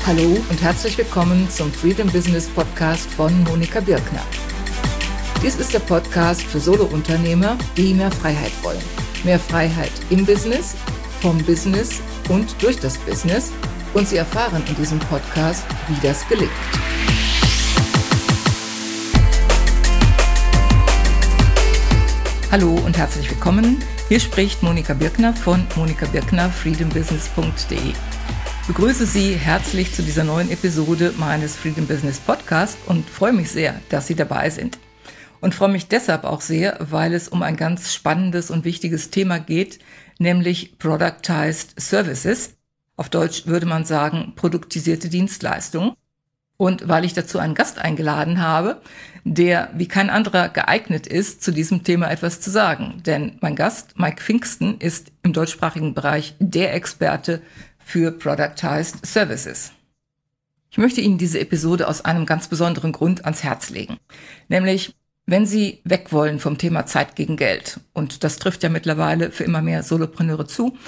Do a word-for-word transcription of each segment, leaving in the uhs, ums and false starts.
Hallo und herzlich willkommen zum Freedom Business Podcast von Monika Birkner. Dies ist der Podcast für Solo-Unternehmer, die mehr Freiheit wollen. Mehr Freiheit im Business, vom Business und durch das Business. Und Sie erfahren in diesem Podcast, wie das gelingt. Hallo und herzlich willkommen. Hier spricht Monika Birkner von monika birkner freedom business punkt de. Ich begrüße Sie herzlich zu dieser neuen Episode meines Freedom Business Podcasts und freue mich sehr, dass Sie dabei sind. Und freue mich deshalb auch sehr, weil es um ein ganz spannendes und wichtiges Thema geht, nämlich Productized Services. Auf Deutsch würde man sagen, produktisierte Dienstleistungen. Und weil ich dazu einen Gast eingeladen habe, der wie kein anderer geeignet ist, zu diesem Thema etwas zu sagen. Denn mein Gast, Mike Pfingsten, ist im deutschsprachigen Bereich der Experte für Productized Services. Ich möchte Ihnen diese Episode aus einem ganz besonderen Grund ans Herz legen. Nämlich, wenn Sie weg wollen vom Thema Zeit gegen Geld, und das trifft ja mittlerweile für immer mehr Solopreneure zu,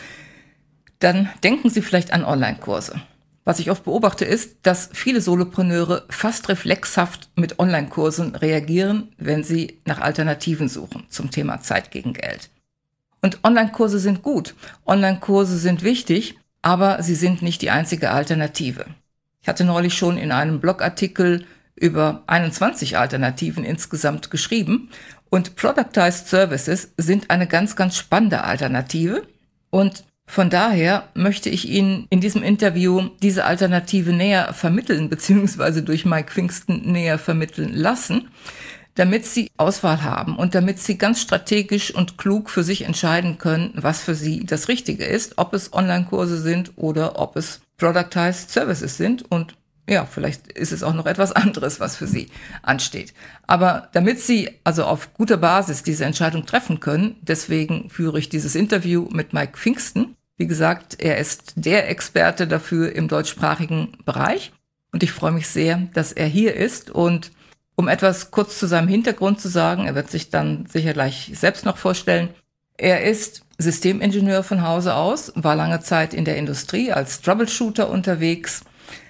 dann denken Sie vielleicht an Online-Kurse. Was ich oft beobachte ist, dass viele Solopreneure fast reflexhaft mit Online-Kursen reagieren, wenn sie nach Alternativen suchen zum Thema Zeit gegen Geld. Und Online-Kurse sind gut, Online-Kurse sind wichtig, aber sie sind nicht die einzige Alternative. Ich hatte neulich schon in einem Blogartikel über einundzwanzig Alternativen insgesamt geschrieben und Productized Services sind eine ganz, ganz spannende Alternative und von daher möchte ich Ihnen in diesem Interview diese Alternative näher vermitteln bzw. durch Mike Pfingsten näher vermitteln lassen, damit Sie Auswahl haben und damit Sie ganz strategisch und klug für sich entscheiden können, was für Sie das Richtige ist, ob es Online-Kurse sind oder ob es Productized Services sind und ja, vielleicht ist es auch noch etwas anderes, was für Sie ansteht. Aber damit Sie also auf guter Basis diese Entscheidung treffen können, deswegen führe ich dieses Interview mit Mike Pfingsten. Wie gesagt, er ist der Experte dafür im deutschsprachigen Bereich und ich freue mich sehr, dass er hier ist. Und um etwas kurz zu seinem Hintergrund zu sagen, er wird sich dann sicher gleich selbst noch vorstellen. Er ist Systemingenieur von Hause aus, war lange Zeit in der Industrie als Troubleshooter unterwegs,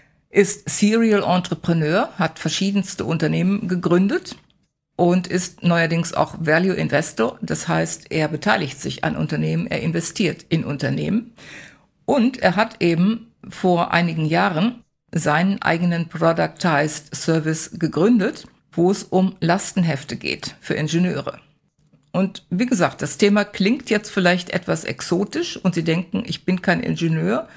ist Serial Entrepreneur, hat verschiedenste Unternehmen gegründet und ist neuerdings auch Value Investor. Das heißt, er beteiligt sich an Unternehmen, er investiert in Unternehmen. Und er hat eben vor einigen Jahren seinen eigenen Productized Service gegründet, wo es um Lastenhefte geht für Ingenieure. Und wie gesagt, das Thema klingt jetzt vielleicht etwas exotisch und Sie denken, ich bin kein Ingenieur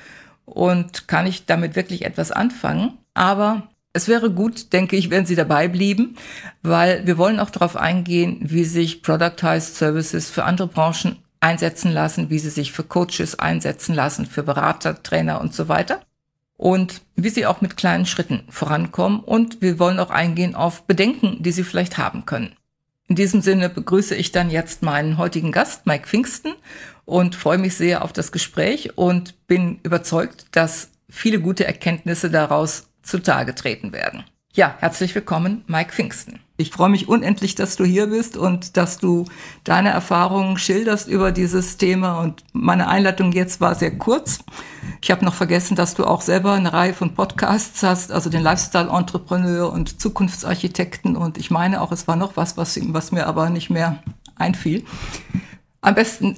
und kann ich damit wirklich etwas anfangen? Aber es wäre gut, denke ich, wenn Sie dabei blieben, weil wir wollen auch darauf eingehen, wie sich Productized Services für andere Branchen einsetzen lassen, wie sie sich für Coaches einsetzen lassen, für Berater, Trainer und so weiter. Und wie Sie auch mit kleinen Schritten vorankommen. Und wir wollen auch eingehen auf Bedenken, die Sie vielleicht haben können. In diesem Sinne begrüße ich dann jetzt meinen heutigen Gast, Mike Pfingsten, und freue mich sehr auf das Gespräch und bin überzeugt, dass viele gute Erkenntnisse daraus zutage treten werden. Ja, herzlich willkommen, Mike Pfingsten. Ich freue mich unendlich, dass du hier bist und dass du deine Erfahrungen schilderst über dieses Thema. Und meine Einleitung jetzt war sehr kurz. Ich habe noch vergessen, dass du auch selber eine Reihe von Podcasts hast, also den Lifestyle-Entrepreneur und Zukunftsarchitekten. Und ich meine auch, es war noch was, was, was mir aber nicht mehr einfiel. Am besten,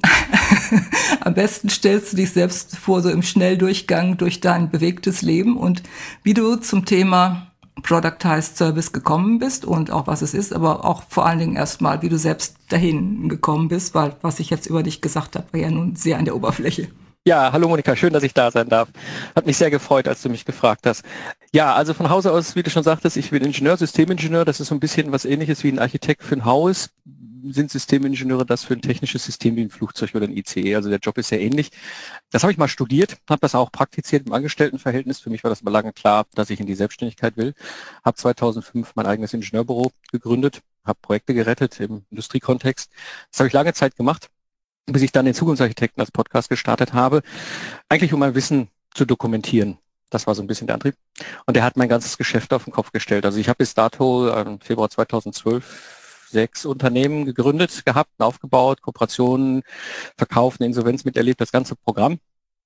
am besten stellst du dich selbst vor, so im Schnelldurchgang durch dein bewegtes Leben und wie du zum Thema Productized Service gekommen bist und auch was es ist, aber auch vor allen Dingen erstmal, wie du selbst dahin gekommen bist, weil was ich jetzt über dich gesagt habe, war ja nun sehr an der Oberfläche. Ja, hallo Monika, schön, dass ich da sein darf. Hat mich sehr gefreut, als du mich gefragt hast. Ja, also von Hause aus, wie du schon sagtest, ich bin Ingenieur, Systemingenieur, das ist so ein bisschen was Ähnliches wie ein Architekt für ein Haus. Sind Systemingenieure das für ein technisches System wie ein Flugzeug oder ein I C E? Also der Job ist sehr ähnlich. Das habe ich mal studiert, habe das auch praktiziert im Angestelltenverhältnis. Für mich war das aber lange klar, dass ich in die Selbstständigkeit will. Habe zweitausendfünf mein eigenes Ingenieurbüro gegründet, habe Projekte gerettet im Industriekontext. Das habe ich lange Zeit gemacht, bis ich dann den Zukunftsarchitekten als Podcast gestartet habe, eigentlich um mein Wissen zu dokumentieren. Das war so ein bisschen der Antrieb. Und der hat mein ganzes Geschäft auf den Kopf gestellt. Also ich habe bis dato im Februar zweitausendzwölf sechs Unternehmen gegründet gehabt, aufgebaut, Kooperationen, verkauft, eine Insolvenz miterlebt, das ganze Programm.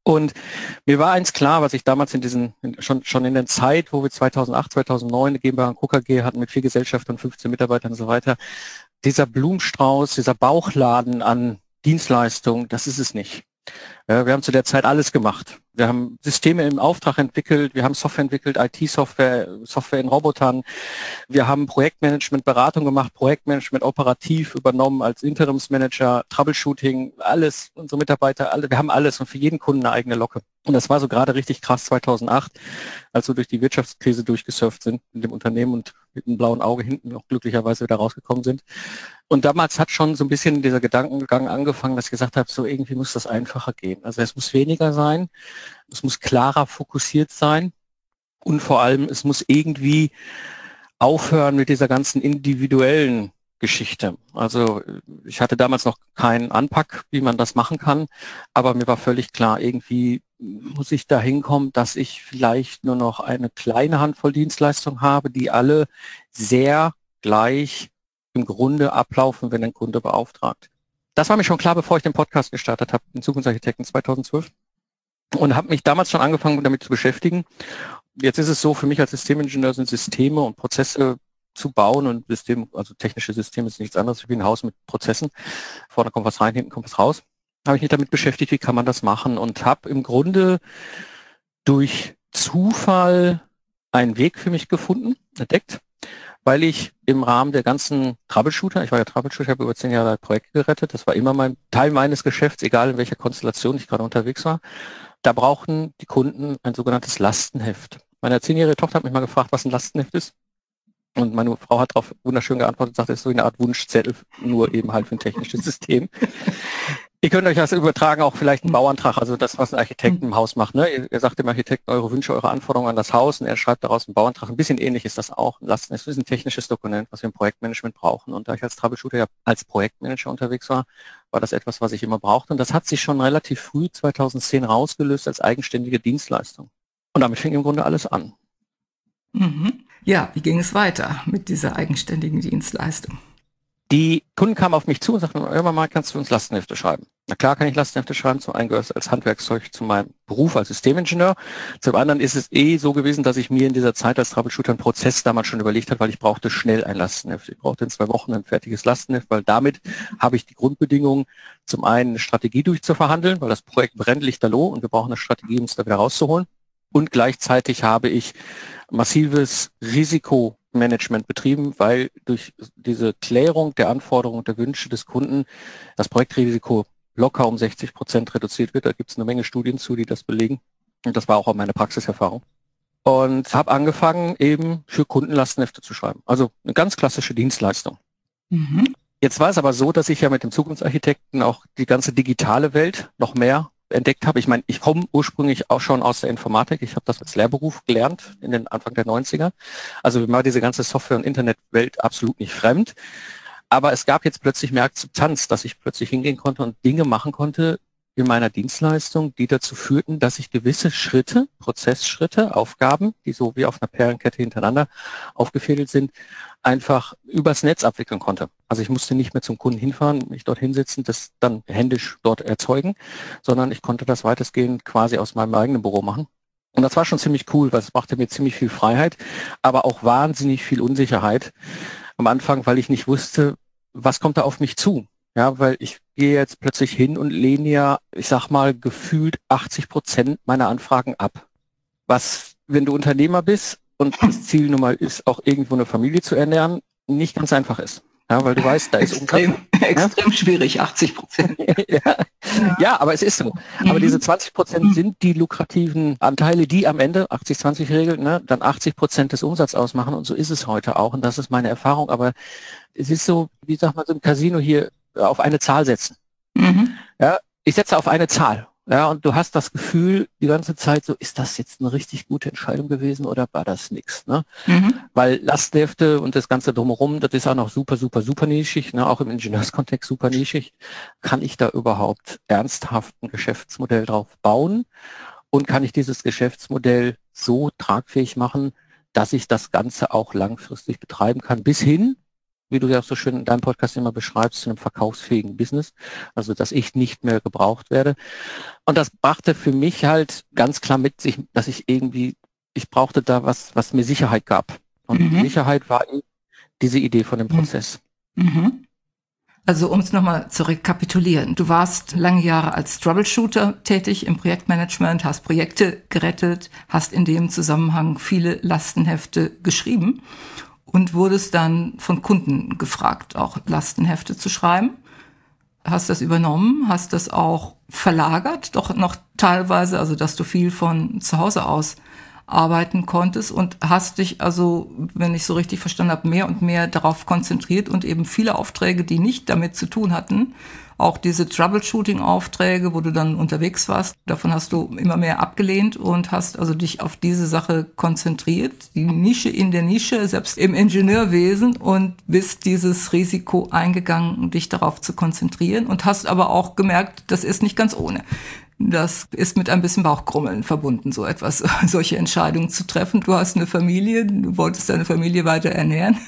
Und mir war eins klar, was ich damals in diesen, schon, schon in der Zeit, wo wir zweitausendacht, zweitausendneun eine GmbH und Co. K G hatten mit vier Gesellschaften und fünfzehn Mitarbeitern und so weiter, dieser Blumenstrauß, dieser Bauchladen an Dienstleistungen, das ist es nicht. Ja, wir haben zu der Zeit alles gemacht. Wir haben Systeme im Auftrag entwickelt, wir haben Software entwickelt, I T-Software, Software in Robotern. Wir haben Projektmanagement, Beratung gemacht, Projektmanagement operativ übernommen als Interimsmanager, Troubleshooting, alles, unsere Mitarbeiter, alle, wir haben alles und für jeden Kunden eine eigene Locke. Und das war so gerade richtig krass zweitausendacht, als wir durch die Wirtschaftskrise durchgesurft sind mit dem Unternehmen und mit einem blauen Auge hinten auch glücklicherweise wieder rausgekommen sind. Und damals hat schon so ein bisschen dieser Gedankengang angefangen, dass ich gesagt habe, so irgendwie muss das einfacher gehen. Also es muss weniger sein, es muss klarer fokussiert sein und vor allem es muss irgendwie aufhören mit dieser ganzen individuellen Geschichte. Also ich hatte damals noch keinen Anpack, wie man das machen kann, aber mir war völlig klar, irgendwie muss ich da hinkommen, dass ich vielleicht nur noch eine kleine Handvoll Dienstleistungen habe, die alle sehr gleich im Grunde ablaufen, wenn ein Kunde beauftragt. Das war mir schon klar, bevor ich den Podcast gestartet habe, den Zukunftsarchitekten zweitausendzwölf, und habe mich damals schon angefangen, damit zu beschäftigen. Jetzt ist es so, für mich als Systemingenieur sind Systeme und Prozesse zu bauen und System, also technische Systeme ist nichts anderes wie ein Haus mit Prozessen. Vorne kommt was rein, hinten kommt was raus. Habe ich mich damit beschäftigt, wie kann man das machen, und habe im Grunde durch Zufall einen Weg für mich gefunden, entdeckt, weil ich im Rahmen der ganzen Troubleshooter, ich war ja Troubleshooter, habe über zehn Jahre Projekte gerettet, das war immer mein Teil meines Geschäfts, egal in welcher Konstellation ich gerade unterwegs war, da brauchten die Kunden ein sogenanntes Lastenheft. Meine zehnjährige Tochter hat mich mal gefragt, was ein Lastenheft ist. Und meine Frau hat darauf wunderschön geantwortet und sagte, es ist so eine Art Wunschzettel, nur eben halt für ein technisches System. Ihr könnt euch das übertragen, auch vielleicht einen Bauantrag, also das, was ein Architekt im Haus macht. Ne? Ihr, ihr sagt dem Architekten eure Wünsche, eure Anforderungen an das Haus, und er schreibt daraus einen Bauantrag. Ein bisschen ähnlich ist das auch. Lassen, es ist ein technisches Dokument, was wir im Projektmanagement brauchen. Und da ich als Troubleshooter ja als Projektmanager unterwegs war, war das etwas, was ich immer brauchte. Und das hat sich schon relativ früh, zweitausendzehn, rausgelöst als eigenständige Dienstleistung. Und damit fing im Grunde alles an. Mhm. Ja, wie ging es weiter mit dieser eigenständigen Dienstleistung? Die Kunden kamen auf mich zu und sagten, irgendwann mal, kannst du uns Lastenhefte schreiben? Na klar kann ich Lastenhefte schreiben, zum einen gehört es als Handwerkszeug zu meinem Beruf als Systemingenieur. Zum anderen ist es eh so gewesen, dass ich mir in dieser Zeit als Troubleshooter einen Prozess damals schon überlegt habe, weil ich brauchte schnell ein Lastenheft. Ich brauchte in zwei Wochen ein fertiges Lastenheft, weil damit habe ich die Grundbedingungen, zum einen eine Strategie durchzuverhandeln, weil das Projekt brennt lichterloh und wir brauchen eine Strategie, um es da wieder rauszuholen. Und gleichzeitig habe ich massives Risikomanagement betrieben, weil durch diese Klärung der Anforderungen und der Wünsche des Kunden das Projektrisiko locker um sechzig Prozent reduziert wird. Da gibt es eine Menge Studien zu, die das belegen. Und das war auch meine Praxiserfahrung. Und habe angefangen, eben für Kunden Lastenhefte zu schreiben. Also eine ganz klassische Dienstleistung. Mhm. Jetzt war es aber so, dass ich ja mit dem Zukunftsarchitekten auch die ganze digitale Welt noch mehr entdeckt habe. Ich meine, ich komme ursprünglich auch schon aus der Informatik. Ich habe das als Lehrberuf gelernt in den Anfang der neunziger. Also mir war diese ganze Software- und Internetwelt absolut nicht fremd. Aber es gab jetzt plötzlich mehr Akzeptanz, dass ich plötzlich hingehen konnte und Dinge machen konnte in meiner Dienstleistung, die dazu führten, dass ich gewisse Schritte, Prozessschritte, Aufgaben, die so wie auf einer Perlenkette hintereinander aufgefädelt sind, einfach übers Netz abwickeln konnte. Also ich musste nicht mehr zum Kunden hinfahren, mich dort hinsetzen, das dann händisch dort erzeugen, sondern ich konnte das weitestgehend quasi aus meinem eigenen Büro machen. Und das war schon ziemlich cool, weil es machte mir ziemlich viel Freiheit, aber auch wahnsinnig viel Unsicherheit am Anfang, weil ich nicht wusste, was kommt da auf mich zu. Ja, weil ich gehe jetzt plötzlich hin und lehne ja, ich sag mal, gefühlt achtzig Prozent meiner Anfragen ab. Was, wenn du Unternehmer bist und das Ziel nun mal ist, auch irgendwo eine Familie zu ernähren, nicht ganz einfach ist. Ja, weil du weißt, da ist extrem, Umsatz, extrem ja? schwierig, achtzig Prozent. ja. Ja. ja, aber es ist so. Mhm. Aber diese zwanzig Prozent mhm. sind die lukrativen Anteile, die am Ende, achtzig zwanzig Regel, ne, dann achtzig Prozent des Umsatzes ausmachen. Und so ist es heute auch. Und das ist meine Erfahrung. Aber es ist so, wie sagt man so im Casino hier, auf eine Zahl setzen. Mhm. Ja, ich setze auf eine Zahl. Ja, und du hast das Gefühl die ganze Zeit so, ist das jetzt eine richtig gute Entscheidung gewesen oder war das nichts? Ne? Mhm. Weil Lastenhefte und das Ganze drumherum, das ist auch noch super, super, super nischig, ne? Auch im Ingenieurskontext super nischig. Kann ich da überhaupt ernsthaft ein Geschäftsmodell drauf bauen? Und kann ich dieses Geschäftsmodell so tragfähig machen, dass ich das Ganze auch langfristig betreiben kann, bis hin wie du ja auch so schön in deinem Podcast immer beschreibst, zu einem verkaufsfähigen Business, also dass ich nicht mehr gebraucht werde. Und das brachte für mich halt ganz klar mit sich, dass ich irgendwie, ich brauchte da was, was mir Sicherheit gab. Und mhm. Sicherheit war eben diese Idee von dem Prozess. Mhm. Also um es nochmal zu rekapitulieren, du warst lange Jahre als Troubleshooter tätig im Projektmanagement, hast Projekte gerettet, hast in dem Zusammenhang viele Lastenhefte geschrieben und wurdest dann von Kunden gefragt, auch Lastenhefte zu schreiben. Hast das übernommen, hast das auch verlagert, doch noch teilweise, also dass du viel von zu Hause aus arbeiten konntest und hast dich also, wenn ich so richtig verstanden habe, mehr und mehr darauf konzentriert und eben viele Aufträge, die nicht damit zu tun hatten, auch diese Troubleshooting-Aufträge, wo du dann unterwegs warst, davon hast du immer mehr abgelehnt und hast also dich auf diese Sache konzentriert, die Nische in der Nische, selbst im Ingenieurwesen, und bist dieses Risiko eingegangen, dich darauf zu konzentrieren und hast aber auch gemerkt, das ist nicht ganz ohne. Das ist mit ein bisschen Bauchkrummeln verbunden, so etwas, solche Entscheidungen zu treffen. Du hast eine Familie, du wolltest deine Familie weiter ernähren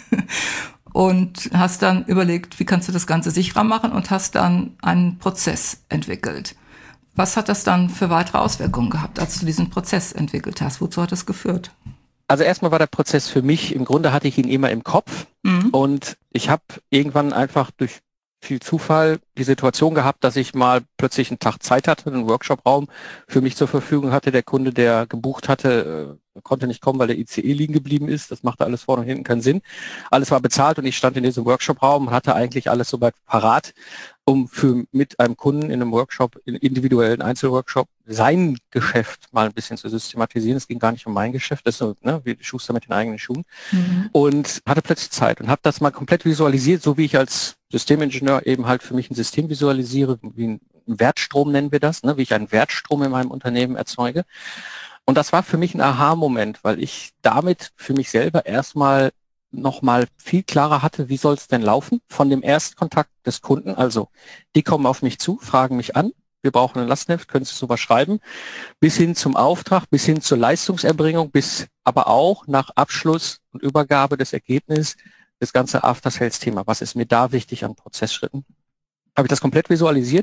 und hast dann überlegt, wie kannst du das Ganze sicherer machen und hast dann einen Prozess entwickelt. Was hat das dann für weitere Auswirkungen gehabt, als du diesen Prozess entwickelt hast? Wozu hat das geführt? Also erstmal war der Prozess für mich, im Grunde hatte ich ihn immer im Kopf mhm. und ich habe irgendwann einfach durch viel Zufall die Situation gehabt, dass ich mal plötzlich einen Tag Zeit hatte, einen Workshop-Raum für mich zur Verfügung hatte. Der Kunde, der gebucht hatte, äh, konnte nicht kommen, weil der I C E liegen geblieben ist. Das machte alles vorne und hinten keinen Sinn. Alles war bezahlt und ich stand in diesem Workshop-Raum und hatte eigentlich alles soweit parat, um für mit einem Kunden in einem Workshop, in individuellen Einzelworkshop, sein Geschäft mal ein bisschen zu systematisieren. Es ging gar nicht um mein Geschäft, das ist so, ne, wie Schuster mit den eigenen Schuhen. Mhm. Und hatte plötzlich Zeit und habe das mal komplett visualisiert, so wie ich als Systemingenieur eben halt für mich ein System visualisiere, wie ein Wertstrom nennen wir das, ne, wie ich einen Wertstrom in meinem Unternehmen erzeuge. Und das war für mich ein Aha-Moment, weil ich damit für mich selber erstmal nochmal viel klarer hatte, wie soll es denn laufen von dem Erstkontakt des Kunden. Also die kommen auf mich zu, fragen mich an, wir brauchen ein Lastenheft, können Sie sowas schreiben, bis hin zum Auftrag, bis hin zur Leistungserbringung, bis aber auch nach Abschluss und Übergabe des Ergebnisses das ganze After-Sales-Thema. Was ist mir da wichtig an Prozessschritten? Habe ich das komplett visualisiert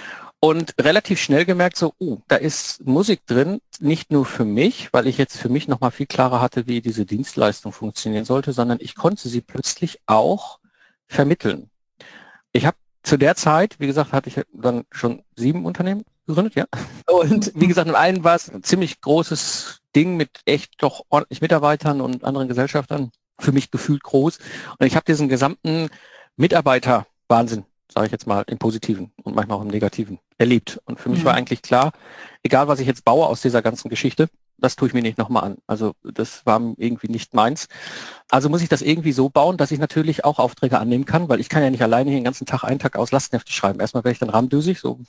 und relativ schnell gemerkt, so, oh, da ist Musik drin, nicht nur für mich, weil ich jetzt für mich nochmal viel klarer hatte, wie diese Dienstleistung funktionieren sollte, sondern ich konnte sie plötzlich auch vermitteln. Ich habe zu der Zeit, wie gesagt, hatte ich dann schon sieben Unternehmen gegründet, ja. Und wie gesagt, in allen war es ein ziemlich großes Ding mit echt doch ordentlich Mitarbeitern und anderen Gesellschaftern, für mich gefühlt groß. Und ich habe diesen gesamten Mitarbeiter-Wahnsinn, sage ich jetzt mal, im Positiven und manchmal auch im Negativen erlebt. Und für mich mhm. war eigentlich klar, egal was ich jetzt baue aus dieser ganzen Geschichte, das tue ich mir nicht nochmal an. Also das war irgendwie nicht meins. Also muss ich das irgendwie so bauen, dass ich natürlich auch Aufträge annehmen kann, weil ich kann ja nicht alleine hier den ganzen Tag, einen Tag aus Lastenhefte schreiben. Erstmal wäre ich dann rahmdüsig. So.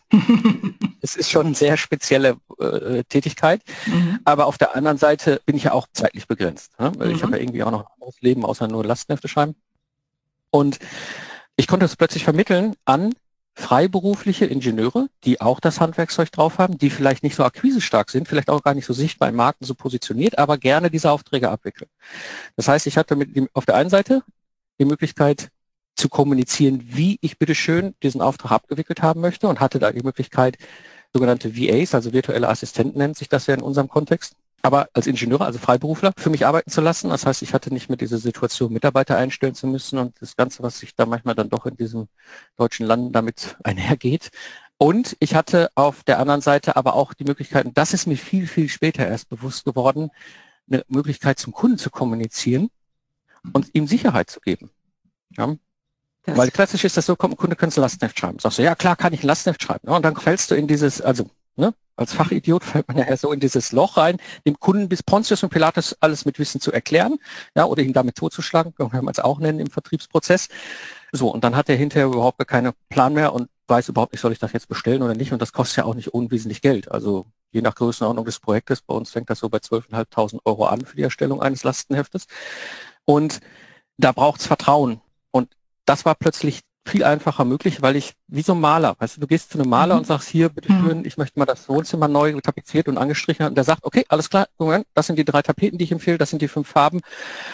Es ist schon eine sehr spezielle äh, Tätigkeit. Mhm. Aber auf der anderen Seite bin ich ja auch zeitlich begrenzt. Ne? Weil mhm. ich habe ja irgendwie auch noch ein anderes Leben, außer nur Lastenhefte schreiben. Und ich konnte es plötzlich vermitteln an freiberufliche Ingenieure, die auch das Handwerkszeug drauf haben, die vielleicht nicht so akquisestark sind, vielleicht auch gar nicht so sichtbar im Markt und so positioniert, aber gerne diese Aufträge abwickeln. Das heißt, ich hatte mit dem, auf der einen Seite die Möglichkeit zu kommunizieren, wie ich bitteschön diesen Auftrag abgewickelt haben möchte und hatte da die Möglichkeit, sogenannte V As, also virtuelle Assistenten nennt sich das ja in unserem Kontext, aber als Ingenieur, also Freiberufler, für mich arbeiten zu lassen. Das heißt, ich hatte nicht mehr diese Situation, Mitarbeiter einstellen zu müssen und das Ganze, was sich da manchmal dann doch in diesem deutschen Land damit einhergeht. Und ich hatte auf der anderen Seite aber auch die Möglichkeit, und das ist mir viel, viel später erst bewusst geworden, eine Möglichkeit zum Kunden zu kommunizieren und ihm Sicherheit zu geben. Ja. Weil klassisch ist das so, kommt ein Kunde, kannst du ein Lastenheft schreiben. Sagst du, ja klar, kann ich ein Lastenheft schreiben. Und dann fällst du in dieses, also ne, als Fachidiot fällt man ja so in dieses Loch rein, dem Kunden bis Pontius und Pilatus alles mit Wissen zu erklären, ja, oder ihn damit totzuschlagen, kann man es auch nennen im Vertriebsprozess. So, und dann hat er hinterher überhaupt gar keinen Plan mehr und weiß überhaupt nicht, soll ich das jetzt bestellen oder nicht. Und das kostet ja auch nicht unwesentlich Geld. Also je nach Größenordnung des Projektes, bei uns fängt das so bei zwölftausendfünfhundert Euro an für die Erstellung eines Lastenheftes. Und da braucht es Vertrauen. Und das war plötzlich viel einfacher möglich, weil ich, wie so ein Maler, weißt du, du gehst zu einem Maler mhm. und sagst, hier, bitteschön, mhm. ich möchte mal das Wohnzimmer neu tapeziert und angestrichen haben. Und der sagt, okay, alles klar, Moment, das sind die drei Tapeten, die ich empfehle, das sind die fünf Farben.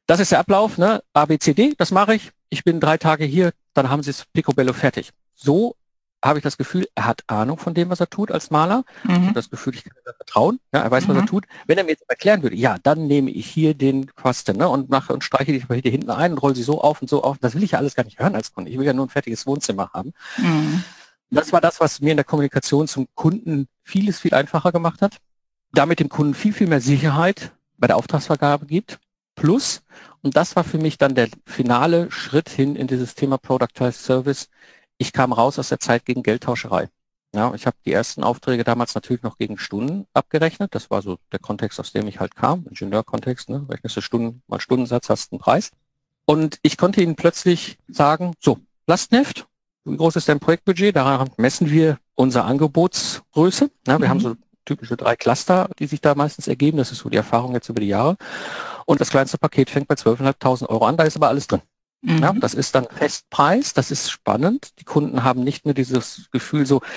das ist der Ablauf, ne? A, B, C, D, das mache ich. Ich bin drei Tage hier, dann haben sie es picobello fertig. So habe ich das Gefühl, er hat Ahnung von dem, was er tut als Maler. Mhm. Ich habe das Gefühl, ich kann ihm vertrauen. Ja, er weiß, mhm. was er tut. Wenn er mir jetzt erklären würde, ja, dann nehme ich hier den Quasten, ne, und mache und streiche die hier hinten ein und rolle sie so auf und so auf. Das will ich ja alles gar nicht hören als Kunde. Ich will ja nur ein fertiges Wohnzimmer haben. Mhm. Das war das, was mir in der Kommunikation zum Kunden vieles, viel einfacher gemacht hat. Damit dem Kunden viel, viel mehr Sicherheit bei der Auftragsvergabe gibt. Plus, und das war für mich dann der finale Schritt hin in dieses Thema Productized Service. Ich kam raus aus der Zeit gegen Geldtauscherei. Ja, ich habe die ersten Aufträge damals natürlich noch gegen Stunden abgerechnet. Das war so der Kontext, aus dem ich halt kam. Ingenieurkontext, ne? Rechnest du Stunden, mal Stundensatz, hast einen Preis. Und ich konnte ihnen plötzlich sagen, so, Lastenheft, wie groß ist dein Projektbudget? Daran messen wir unsere Angebotsgröße. Ja, wir mhm. haben so typische drei Cluster, die sich da meistens ergeben. Das ist so die Erfahrung jetzt über die Jahre. Und das kleinste Paket fängt bei zwölftausendfünfhundert Euro an. Da ist aber alles drin. Mhm. Ja, das ist dann Festpreis, das ist spannend. Die Kunden haben nicht nur dieses Gefühl so,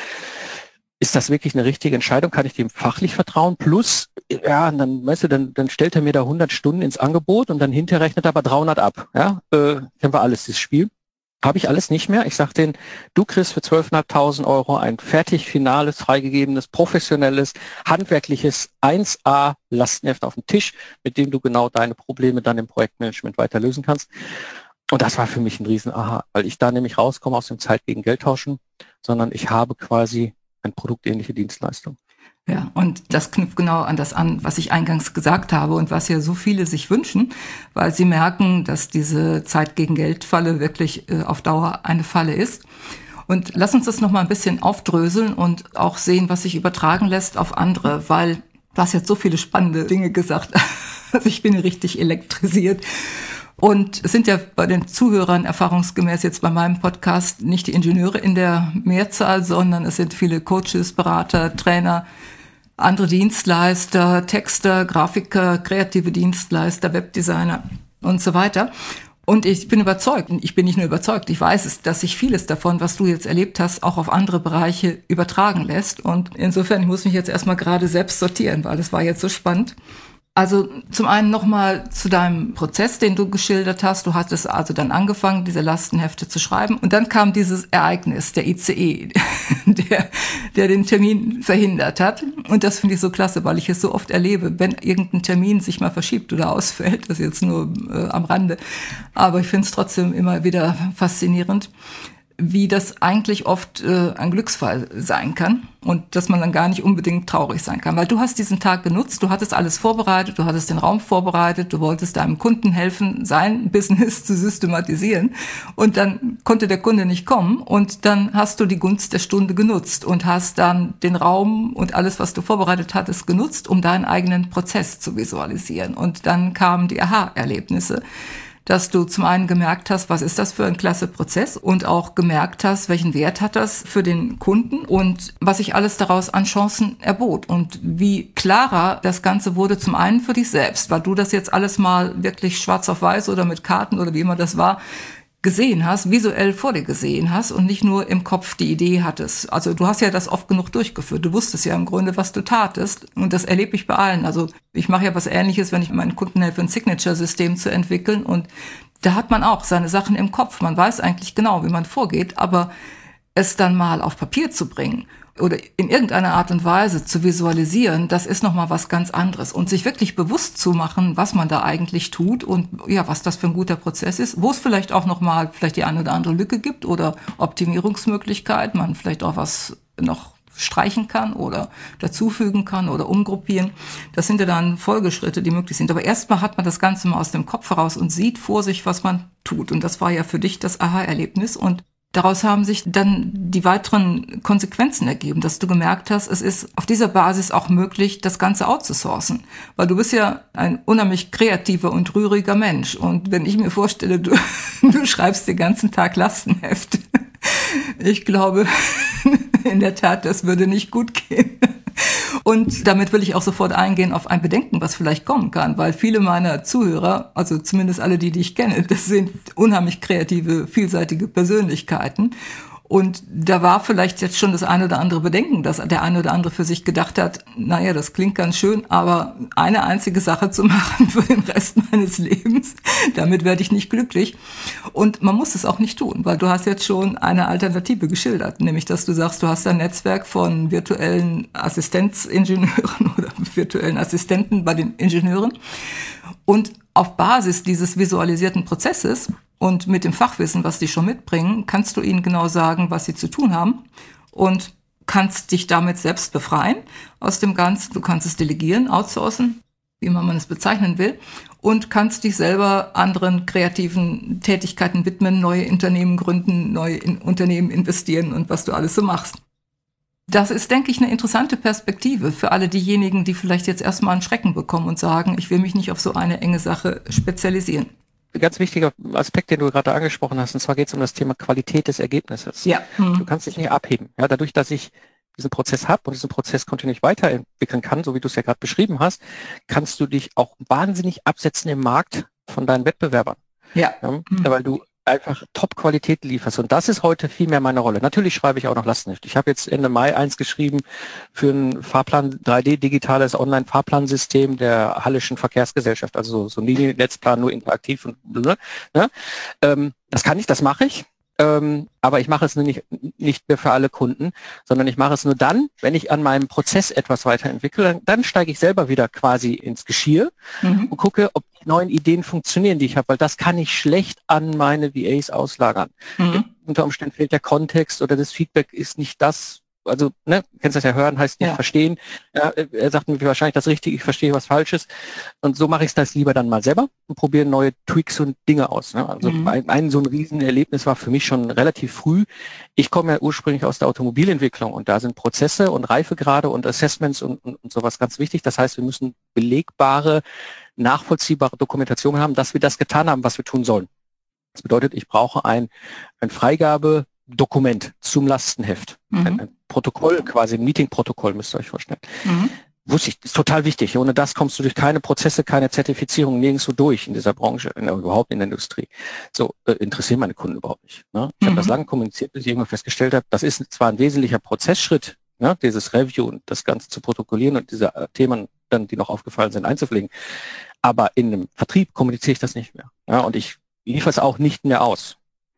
ist das wirklich eine richtige Entscheidung? Kann ich dem fachlich vertrauen? Plus, ja, dann, weißt du, dann, dann stellt er mir da hundert Stunden ins Angebot und dann hinterher rechnet er aber dreihundert ab. Ja, äh, kennen wir alles, dieses Spiel. Habe ich alles nicht mehr. Ich sage denen, du kriegst für zwölftausendfünfhundert Euro ein fertig, finales, freigegebenes, professionelles, handwerkliches eins A Lastenheft auf dem Tisch, mit dem du genau deine Probleme dann im Projektmanagement weiter lösen kannst. Und das war für mich ein Riesen-Aha, weil ich da nämlich rauskomme aus dem Zeit gegen Geld tauschen, sondern ich habe quasi eine produktähnliche Dienstleistung. Ja, und das knüpft genau an das an, was ich eingangs gesagt habe und was ja so viele sich wünschen, weil sie merken, dass diese Zeit gegen Geld-Falle wirklich äh, auf Dauer eine Falle ist. Und lass uns das nochmal ein bisschen aufdröseln und auch sehen, was sich übertragen lässt auf andere, weil du hast jetzt so viele spannende Dinge gesagt. Also ich bin richtig elektrisiert. Und es sind ja bei den Zuhörern erfahrungsgemäß jetzt bei meinem Podcast nicht die Ingenieure in der Mehrzahl, sondern es sind viele Coaches, Berater, Trainer, andere Dienstleister, Texter, Grafiker, kreative Dienstleister, Webdesigner und so weiter. Und ich bin überzeugt, ich bin nicht nur überzeugt, ich weiß es, dass sich vieles davon, was du jetzt erlebt hast, auch auf andere Bereiche übertragen lässt. Und insofern, ich muss mich jetzt erstmal gerade selbst sortieren, weil das war jetzt so spannend. Also zum einen nochmal zu deinem Prozess, den du geschildert hast. Du hattest also dann angefangen, diese Lastenhefte zu schreiben. Und dann kam dieses Ereignis, der I C E, der, der den Termin verhindert hat. Und das finde ich so klasse, weil ich es so oft erlebe, wenn irgendein Termin sich mal verschiebt oder ausfällt. Das ist jetzt nur äh, am Rande. Aber ich finde es trotzdem immer wieder faszinierend, wie das eigentlich oft äh, ein Glücksfall sein kann und dass man dann gar nicht unbedingt traurig sein kann. Weil du hast diesen Tag genutzt, du hattest alles vorbereitet, du hattest den Raum vorbereitet, du wolltest deinem Kunden helfen, sein Business zu systematisieren und dann konnte der Kunde nicht kommen und dann hast du die Gunst der Stunde genutzt und hast dann den Raum und alles, was du vorbereitet hattest, genutzt, um deinen eigenen Prozess zu visualisieren. Und dann kamen die Aha-Erlebnisse, dass du zum einen gemerkt hast, was ist das für ein klasse Prozess und auch gemerkt hast, welchen Wert hat das für den Kunden und was sich alles daraus an Chancen erbot und wie klarer das Ganze wurde zum einen für dich selbst, weil du das jetzt alles mal wirklich schwarz auf weiß oder mit Karten oder wie immer das war, gesehen hast, visuell vor dir gesehen hast und nicht nur im Kopf die Idee hattest. Also du hast ja das oft genug durchgeführt. Du wusstest ja im Grunde, was du tatest und das erlebe ich bei allen. Also ich mache ja was Ähnliches, wenn ich meinen Kunden helfe, ein Signature-System zu entwickeln und da hat man auch seine Sachen im Kopf. Man weiß eigentlich genau, wie man vorgeht, aber es dann mal auf Papier zu bringen oder in irgendeiner Art und Weise zu visualisieren, das ist nochmal was ganz anderes. Und sich wirklich bewusst zu machen, was man da eigentlich tut und ja, was das für ein guter Prozess ist, wo es vielleicht auch nochmal vielleicht die eine oder andere Lücke gibt oder Optimierungsmöglichkeit, man vielleicht auch was noch streichen kann oder dazufügen kann oder umgruppieren. Das sind ja dann Folgeschritte, die möglich sind. Aber erstmal hat man das Ganze mal aus dem Kopf heraus und sieht vor sich, was man tut. Und das war ja für dich das Aha-Erlebnis und daraus haben sich dann die weiteren Konsequenzen ergeben, dass du gemerkt hast, es ist auf dieser Basis auch möglich, das Ganze outzusourcen. Weil du bist ja ein unheimlich kreativer und rühriger Mensch. Und wenn ich mir vorstelle, du, du schreibst den ganzen Tag Lastenheft, ich glaube, in der Tat, das würde nicht gut gehen. Und damit will ich auch sofort eingehen auf ein Bedenken, was vielleicht kommen kann, weil viele meiner Zuhörer, also zumindest alle die, die ich kenne, das sind unheimlich kreative, vielseitige Persönlichkeiten. Und da war vielleicht jetzt schon das eine oder andere Bedenken, dass der eine oder andere für sich gedacht hat, naja, das klingt ganz schön, aber eine einzige Sache zu machen für den Rest meines Lebens, damit werde ich nicht glücklich. Und man muss es auch nicht tun, weil du hast jetzt schon eine Alternative geschildert, nämlich dass du sagst, du hast ein Netzwerk von virtuellen Assistenzingenieuren oder virtuellen Assistenten bei den Ingenieuren. Und auf Basis dieses visualisierten Prozesses und mit dem Fachwissen, was die schon mitbringen, kannst du ihnen genau sagen, was sie zu tun haben und kannst dich damit selbst befreien aus dem Ganzen. Du kannst es delegieren, outsourcen, wie immer man es bezeichnen will, und kannst dich selber anderen kreativen Tätigkeiten widmen, neue Unternehmen gründen, neue in Unternehmen investieren und was du alles so machst. Das ist, denke ich, eine interessante Perspektive für alle diejenigen, die vielleicht jetzt erstmal einen Schrecken bekommen und sagen, ich will mich nicht auf so eine enge Sache spezialisieren. Ein ganz wichtiger Aspekt, den du gerade angesprochen hast, und zwar geht es um das Thema Qualität des Ergebnisses. Ja. Du kannst dich nicht abheben. Ja, dadurch, dass ich diesen Prozess habe und diesen Prozess kontinuierlich weiterentwickeln kann, so wie du es ja gerade beschrieben hast, kannst du dich auch wahnsinnig absetzen im Markt von deinen Wettbewerbern. Ja. Ja, mhm. Weil du einfach Top-Qualität lieferst. Und das ist heute viel mehr meine Rolle. Natürlich schreibe ich auch noch Lastenheft. Ich habe jetzt Ende Mai eins geschrieben für ein Fahrplan, drei D digitales Online-Fahrplansystem der Hallischen Verkehrsgesellschaft, also so, so ein Liniennetzplan, nur interaktiv und ne, ne. Ähm, das kann ich, das mache ich. Ähm, aber ich mache es nur nicht, nicht mehr für alle Kunden, sondern ich mache es nur dann, wenn ich an meinem Prozess etwas weiterentwickle, dann, dann steige ich selber wieder quasi ins Geschirr mhm. und gucke, ob die neuen Ideen funktionieren, die ich habe, weil das kann ich schlecht an meine V As auslagern. Mhm. Unter Umständen fehlt der Kontext oder das Feedback ist nicht das, also, ne, kennst das ja, hören heißt nicht ja. verstehen. Ja, er sagt mir wahrscheinlich das Richtige, ich verstehe was Falsches. Und so mache ich das lieber dann mal selber und probiere neue Tweaks und Dinge aus. Ne? Also mhm. ein, ein so ein Riesenerlebnis war für mich schon relativ früh. Ich komme ja ursprünglich aus der Automobilentwicklung und da sind Prozesse und Reifegrade und Assessments und, und, und sowas ganz wichtig. Das heißt, wir müssen belegbare, nachvollziehbare Dokumentation haben, dass wir das getan haben, was wir tun sollen. Das bedeutet, ich brauche ein, ein Freigabe Dokument zum Lastenheft. Mhm. Ein, ein Protokoll, quasi ein Meeting-Protokoll, müsst ihr euch vorstellen. Mhm. Wusste ich, ist total wichtig. Ohne das kommst du durch keine Prozesse, keine Zertifizierung nirgendwo durch in dieser Branche, in, überhaupt in der Industrie. So, äh, interessieren meine Kunden überhaupt nicht. Ne? Ich mhm. habe das lange kommuniziert, bis ich irgendwann festgestellt habe, das ist zwar ein wesentlicher Prozessschritt, ne, dieses Review und das Ganze zu protokollieren und diese äh, Themen dann, die noch aufgefallen sind, einzupflegen. Aber in einem Vertrieb kommuniziere ich das nicht mehr. Ja? Und ich liefere es auch nicht mehr aus.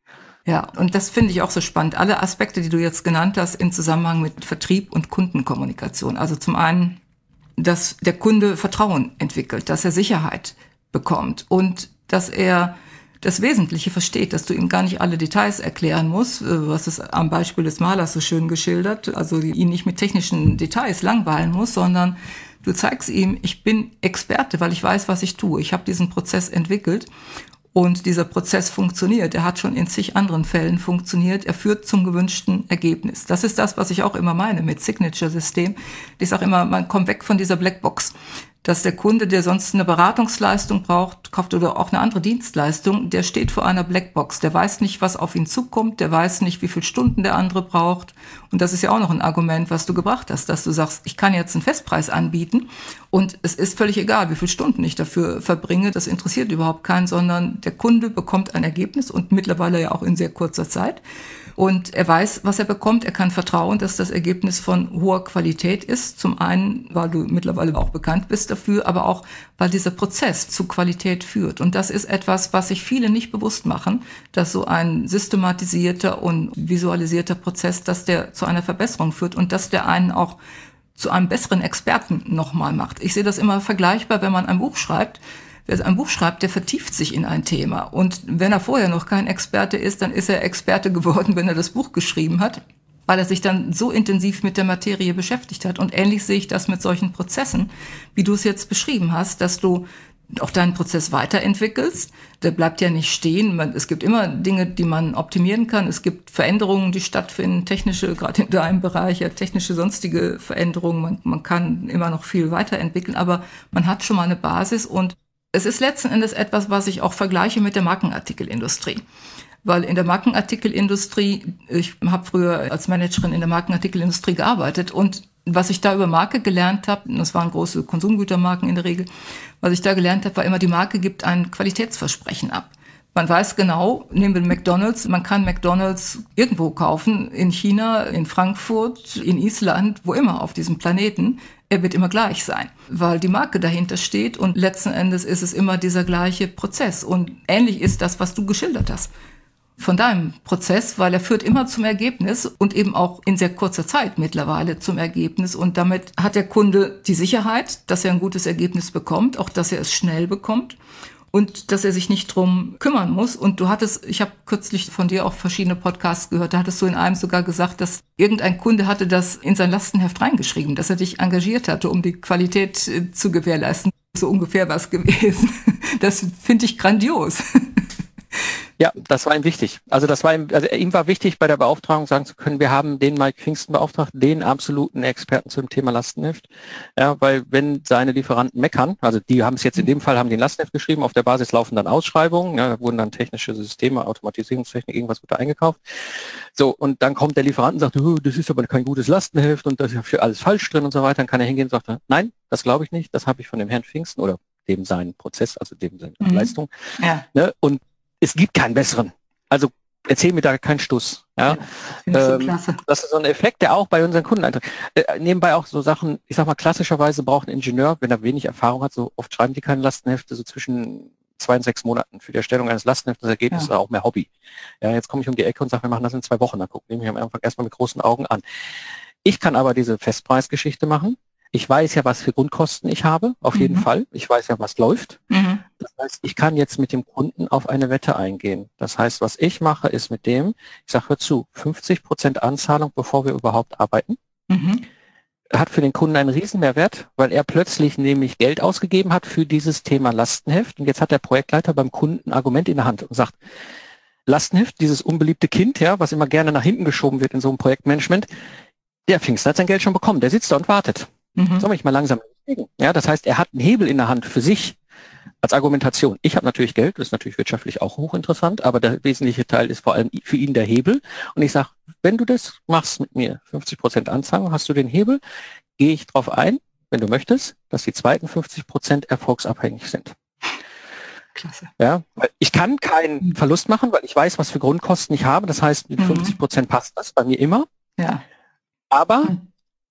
Ja, und das finde ich auch so spannend. Alle Aspekte, die du jetzt genannt hast, im Zusammenhang mit Vertrieb und Kundenkommunikation. Also zum einen, dass der Kunde Vertrauen entwickelt, dass er Sicherheit bekommt und dass er das Wesentliche versteht, dass du ihm gar nicht alle Details erklären musst. Du hast es am Beispiel des Malers so schön geschildert, also ihn nicht mit technischen Details langweilen muss, sondern du zeigst ihm, ich bin Experte, weil ich weiß, was ich tue. Ich habe diesen Prozess entwickelt. Und dieser Prozess funktioniert. Er hat schon in zig anderen Fällen funktioniert. Er führt zum gewünschten Ergebnis. Das ist das, was ich auch immer meine mit Signature-System. Ich sage immer, man kommt weg von dieser Blackbox. Dass der Kunde, der sonst eine Beratungsleistung braucht, kauft oder auch eine andere Dienstleistung, der steht vor einer Blackbox. Der weiß nicht, was auf ihn zukommt. Der weiß nicht, wie viele Stunden der andere braucht. Und das ist ja auch noch ein Argument, was du gebracht hast, dass du sagst, ich kann jetzt einen Festpreis anbieten und es ist völlig egal, wie viele Stunden ich dafür verbringe. Das interessiert überhaupt keinen, sondern der Kunde bekommt ein Ergebnis und mittlerweile ja auch in sehr kurzer Zeit. Und er weiß, was er bekommt. Er kann vertrauen, dass das Ergebnis von hoher Qualität ist. Zum einen, weil du mittlerweile auch bekannt bist dafür, aber auch, weil dieser Prozess zu Qualität führt. Und das ist etwas, was sich viele nicht bewusst machen, dass so ein systematisierter und visualisierter Prozess, dass der zu einer Verbesserung führt und dass der einen auch zu einem besseren Experten nochmal macht. Ich sehe das immer vergleichbar, wenn man ein Buch schreibt. Wer ein Buch schreibt, der vertieft sich in ein Thema. Und wenn er vorher noch kein Experte ist, dann ist er Experte geworden, wenn er das Buch geschrieben hat, weil er sich dann so intensiv mit der Materie beschäftigt hat. Und ähnlich sehe ich das mit solchen Prozessen, wie du es jetzt beschrieben hast, dass du auch deinen Prozess weiterentwickelst. Der bleibt ja nicht stehen. Es gibt immer Dinge, die man optimieren kann. Es gibt Veränderungen, die stattfinden, technische, gerade in deinem Bereich, ja, technische sonstige Veränderungen. Man, man kann immer noch viel weiterentwickeln, aber man hat schon mal eine Basis und es ist letzten Endes etwas, was ich auch vergleiche mit der Markenartikelindustrie. Weil in der Markenartikelindustrie, ich habe früher als Managerin in der Markenartikelindustrie gearbeitet und was ich da über Marke gelernt habe, das waren große Konsumgütermarken in der Regel, was ich da gelernt habe, war immer, die Marke gibt ein Qualitätsversprechen ab. Man weiß genau, nehmen wir McDonald's, man kann McDonald's irgendwo kaufen, in China, in Frankfurt, in Island, wo immer auf diesem Planeten. Er wird immer gleich sein, weil die Marke dahinter steht und letzten Endes ist es immer dieser gleiche Prozess. Und ähnlich ist das, was du geschildert hast von deinem Prozess, weil er führt immer zum Ergebnis und eben auch in sehr kurzer Zeit mittlerweile zum Ergebnis. Und damit hat der Kunde die Sicherheit, dass er ein gutes Ergebnis bekommt, auch dass er es schnell bekommt. Und dass er sich nicht drum kümmern muss. Und du hattest, ich habe kürzlich von dir auch verschiedene Podcasts gehört, da hattest du in einem sogar gesagt, dass irgendein Kunde hatte das in sein Lastenheft reingeschrieben, dass er dich engagiert hatte, um die Qualität äh, zu gewährleisten. So ungefähr war es gewesen. Das finde ich grandios. Ja, das war ihm wichtig. Also das war ihm, also ihm war wichtig, bei der Beauftragung sagen zu können, wir haben den Mike Pfingsten beauftragt, den absoluten Experten zum Thema Lastenheft. Ja, weil wenn seine Lieferanten meckern, also die haben es jetzt in dem Fall, haben den Lastenheft geschrieben, auf der Basis laufen dann Ausschreibungen, ja, da wurden dann technische Systeme, Automatisierungstechnik, irgendwas wird da eingekauft. So, und dann kommt der Lieferant und sagt, oh, das ist aber kein gutes Lastenheft und das ist ja für alles falsch drin und so weiter. Dann kann er hingehen und sagt, nein, das glaube ich nicht, das habe ich von dem Herrn Pfingsten oder dem seinen Prozess, also dem seine mhm. Leistung. Ja. Ne, und es gibt keinen besseren. Also erzähl mir da keinen Stuss. Ja, ja ähm, so das ist so ein Effekt, der auch bei unseren Kunden eintritt. Äh, nebenbei auch so Sachen, ich sag mal, klassischerweise braucht ein Ingenieur, wenn er wenig Erfahrung hat, so oft schreiben die keine Lastenhefte, so zwischen zwei und sechs Monaten für die Erstellung eines Lastenheftes. Das Ergebnis ja. ist auch mehr Hobby. Ja, jetzt komme ich um die Ecke und sage, wir machen das in zwei Wochen. Dann gucken wir mich am Anfang erstmal mit großen Augen an. Ich kann aber diese Festpreisgeschichte machen. Ich weiß ja, was für Grundkosten ich habe, auf mhm. jeden Fall. Ich weiß ja, was läuft. Mhm. Das heißt, ich kann jetzt mit dem Kunden auf eine Wette eingehen. Das heißt, was ich mache, ist mit dem, ich sage, hör zu, fünfzig Prozent Anzahlung, bevor wir überhaupt arbeiten. Mhm. Hat für den Kunden einen Riesenmehrwert, weil er plötzlich nämlich Geld ausgegeben hat für dieses Thema Lastenheft. Und jetzt hat der Projektleiter beim Kunden ein Argument in der Hand und sagt, Lastenheft, dieses unbeliebte Kind, ja, was immer gerne nach hinten geschoben wird in so einem Projektmanagement, der Pfingsten hat sein Geld schon bekommen, der sitzt da und wartet. Mhm. Soll ich mal langsam bewegen? Ja, das heißt, er hat einen Hebel in der Hand für sich als Argumentation. Ich habe natürlich Geld, das ist natürlich wirtschaftlich auch hochinteressant, aber der wesentliche Teil ist vor allem für ihn der Hebel. Und ich sage, wenn du das machst mit mir, fünfzig Prozent Anzahlung, hast du den Hebel, gehe ich darauf ein, wenn du möchtest, dass die zweiten fünfzig Prozent erfolgsabhängig sind. Klasse. Ja, weil ich kann keinen Verlust machen, weil ich weiß, was für Grundkosten ich habe. Das heißt, mit mhm. fünfzig Prozent passt das bei mir immer. Ja. Aber mhm.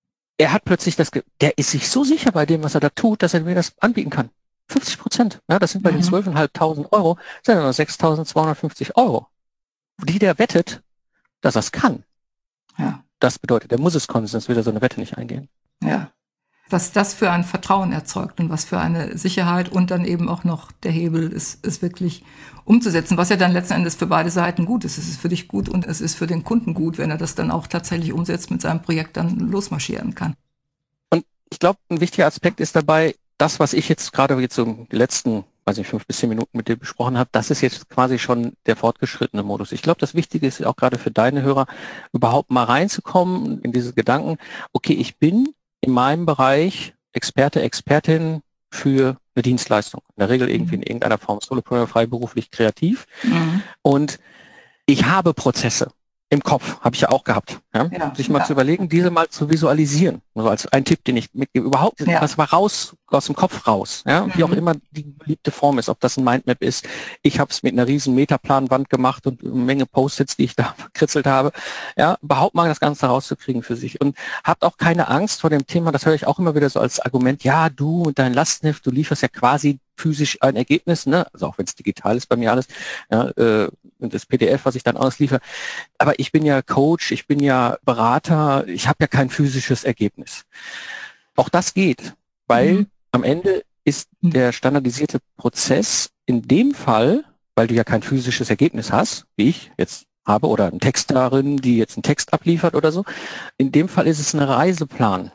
er hat plötzlich das, der ist sich so sicher bei dem, was er da tut, dass er mir das anbieten kann. fünfzig Prozent. Ja, das sind bei mhm. den zwölftausendfünfhundert Euro, sind dann sechstausendzweihundertfünfzig Euro, die der wettet, dass er es kann. Ja. Das bedeutet, der muss es können, sonst will er so eine Wette nicht eingehen. Ja. Was das für ein Vertrauen erzeugt und was für eine Sicherheit und dann eben auch noch der Hebel ist, ist wirklich umzusetzen, was ja dann letzten Endes für beide Seiten gut ist. Es ist für dich gut und es ist für den Kunden gut, wenn er das dann auch tatsächlich umsetzt, mit seinem Projekt dann losmarschieren kann. Und ich glaube, ein wichtiger Aspekt ist dabei, das, was ich jetzt gerade jetzt so die letzten, weiß nicht, fünf bis zehn Minuten mit dir besprochen habe, das ist jetzt quasi schon der fortgeschrittene Modus. Ich glaube, das Wichtige ist auch gerade für deine Hörer, überhaupt mal reinzukommen in diese Gedanken, okay, ich bin in meinem Bereich Experte, Expertin für eine Dienstleistung. In der Regel irgendwie in irgendeiner Form Solopreneur, freiberuflich, kreativ. Mhm. Und ich habe Prozesse im Kopf, habe ich ja auch gehabt. Ja? Ja, sich mal ja. zu überlegen, diese mal zu visualisieren. Also als ein Tipp, den ich mitgebe. Überhaupt, ja. was mal raus, aus dem Kopf raus. Ja? Mhm. Wie auch immer die beliebte Form ist, ob das ein Mindmap ist. Ich habe es mit einer riesen Metaplanwand gemacht und eine Menge Post-its, die ich da gekritzelt habe. Ja, überhaupt mal das Ganze rauszukriegen für sich. Und habt auch keine Angst vor dem Thema, das höre ich auch immer wieder so als Argument, ja, du mit deinem Lastenheft, du lieferst ja quasi physisch ein Ergebnis, ne? Also auch wenn es digital ist bei mir alles, ja, äh, und das P D F, was ich dann ausliefere. Aber ich bin ja Coach, ich bin ja Berater, ich habe ja kein physisches Ergebnis. Auch das geht, weil mhm. am Ende ist der standardisierte Prozess in dem Fall, weil du ja kein physisches Ergebnis hast, wie ich jetzt habe, oder ein Texterin, die jetzt einen Text abliefert oder so, in dem Fall ist es ein Reiseplan.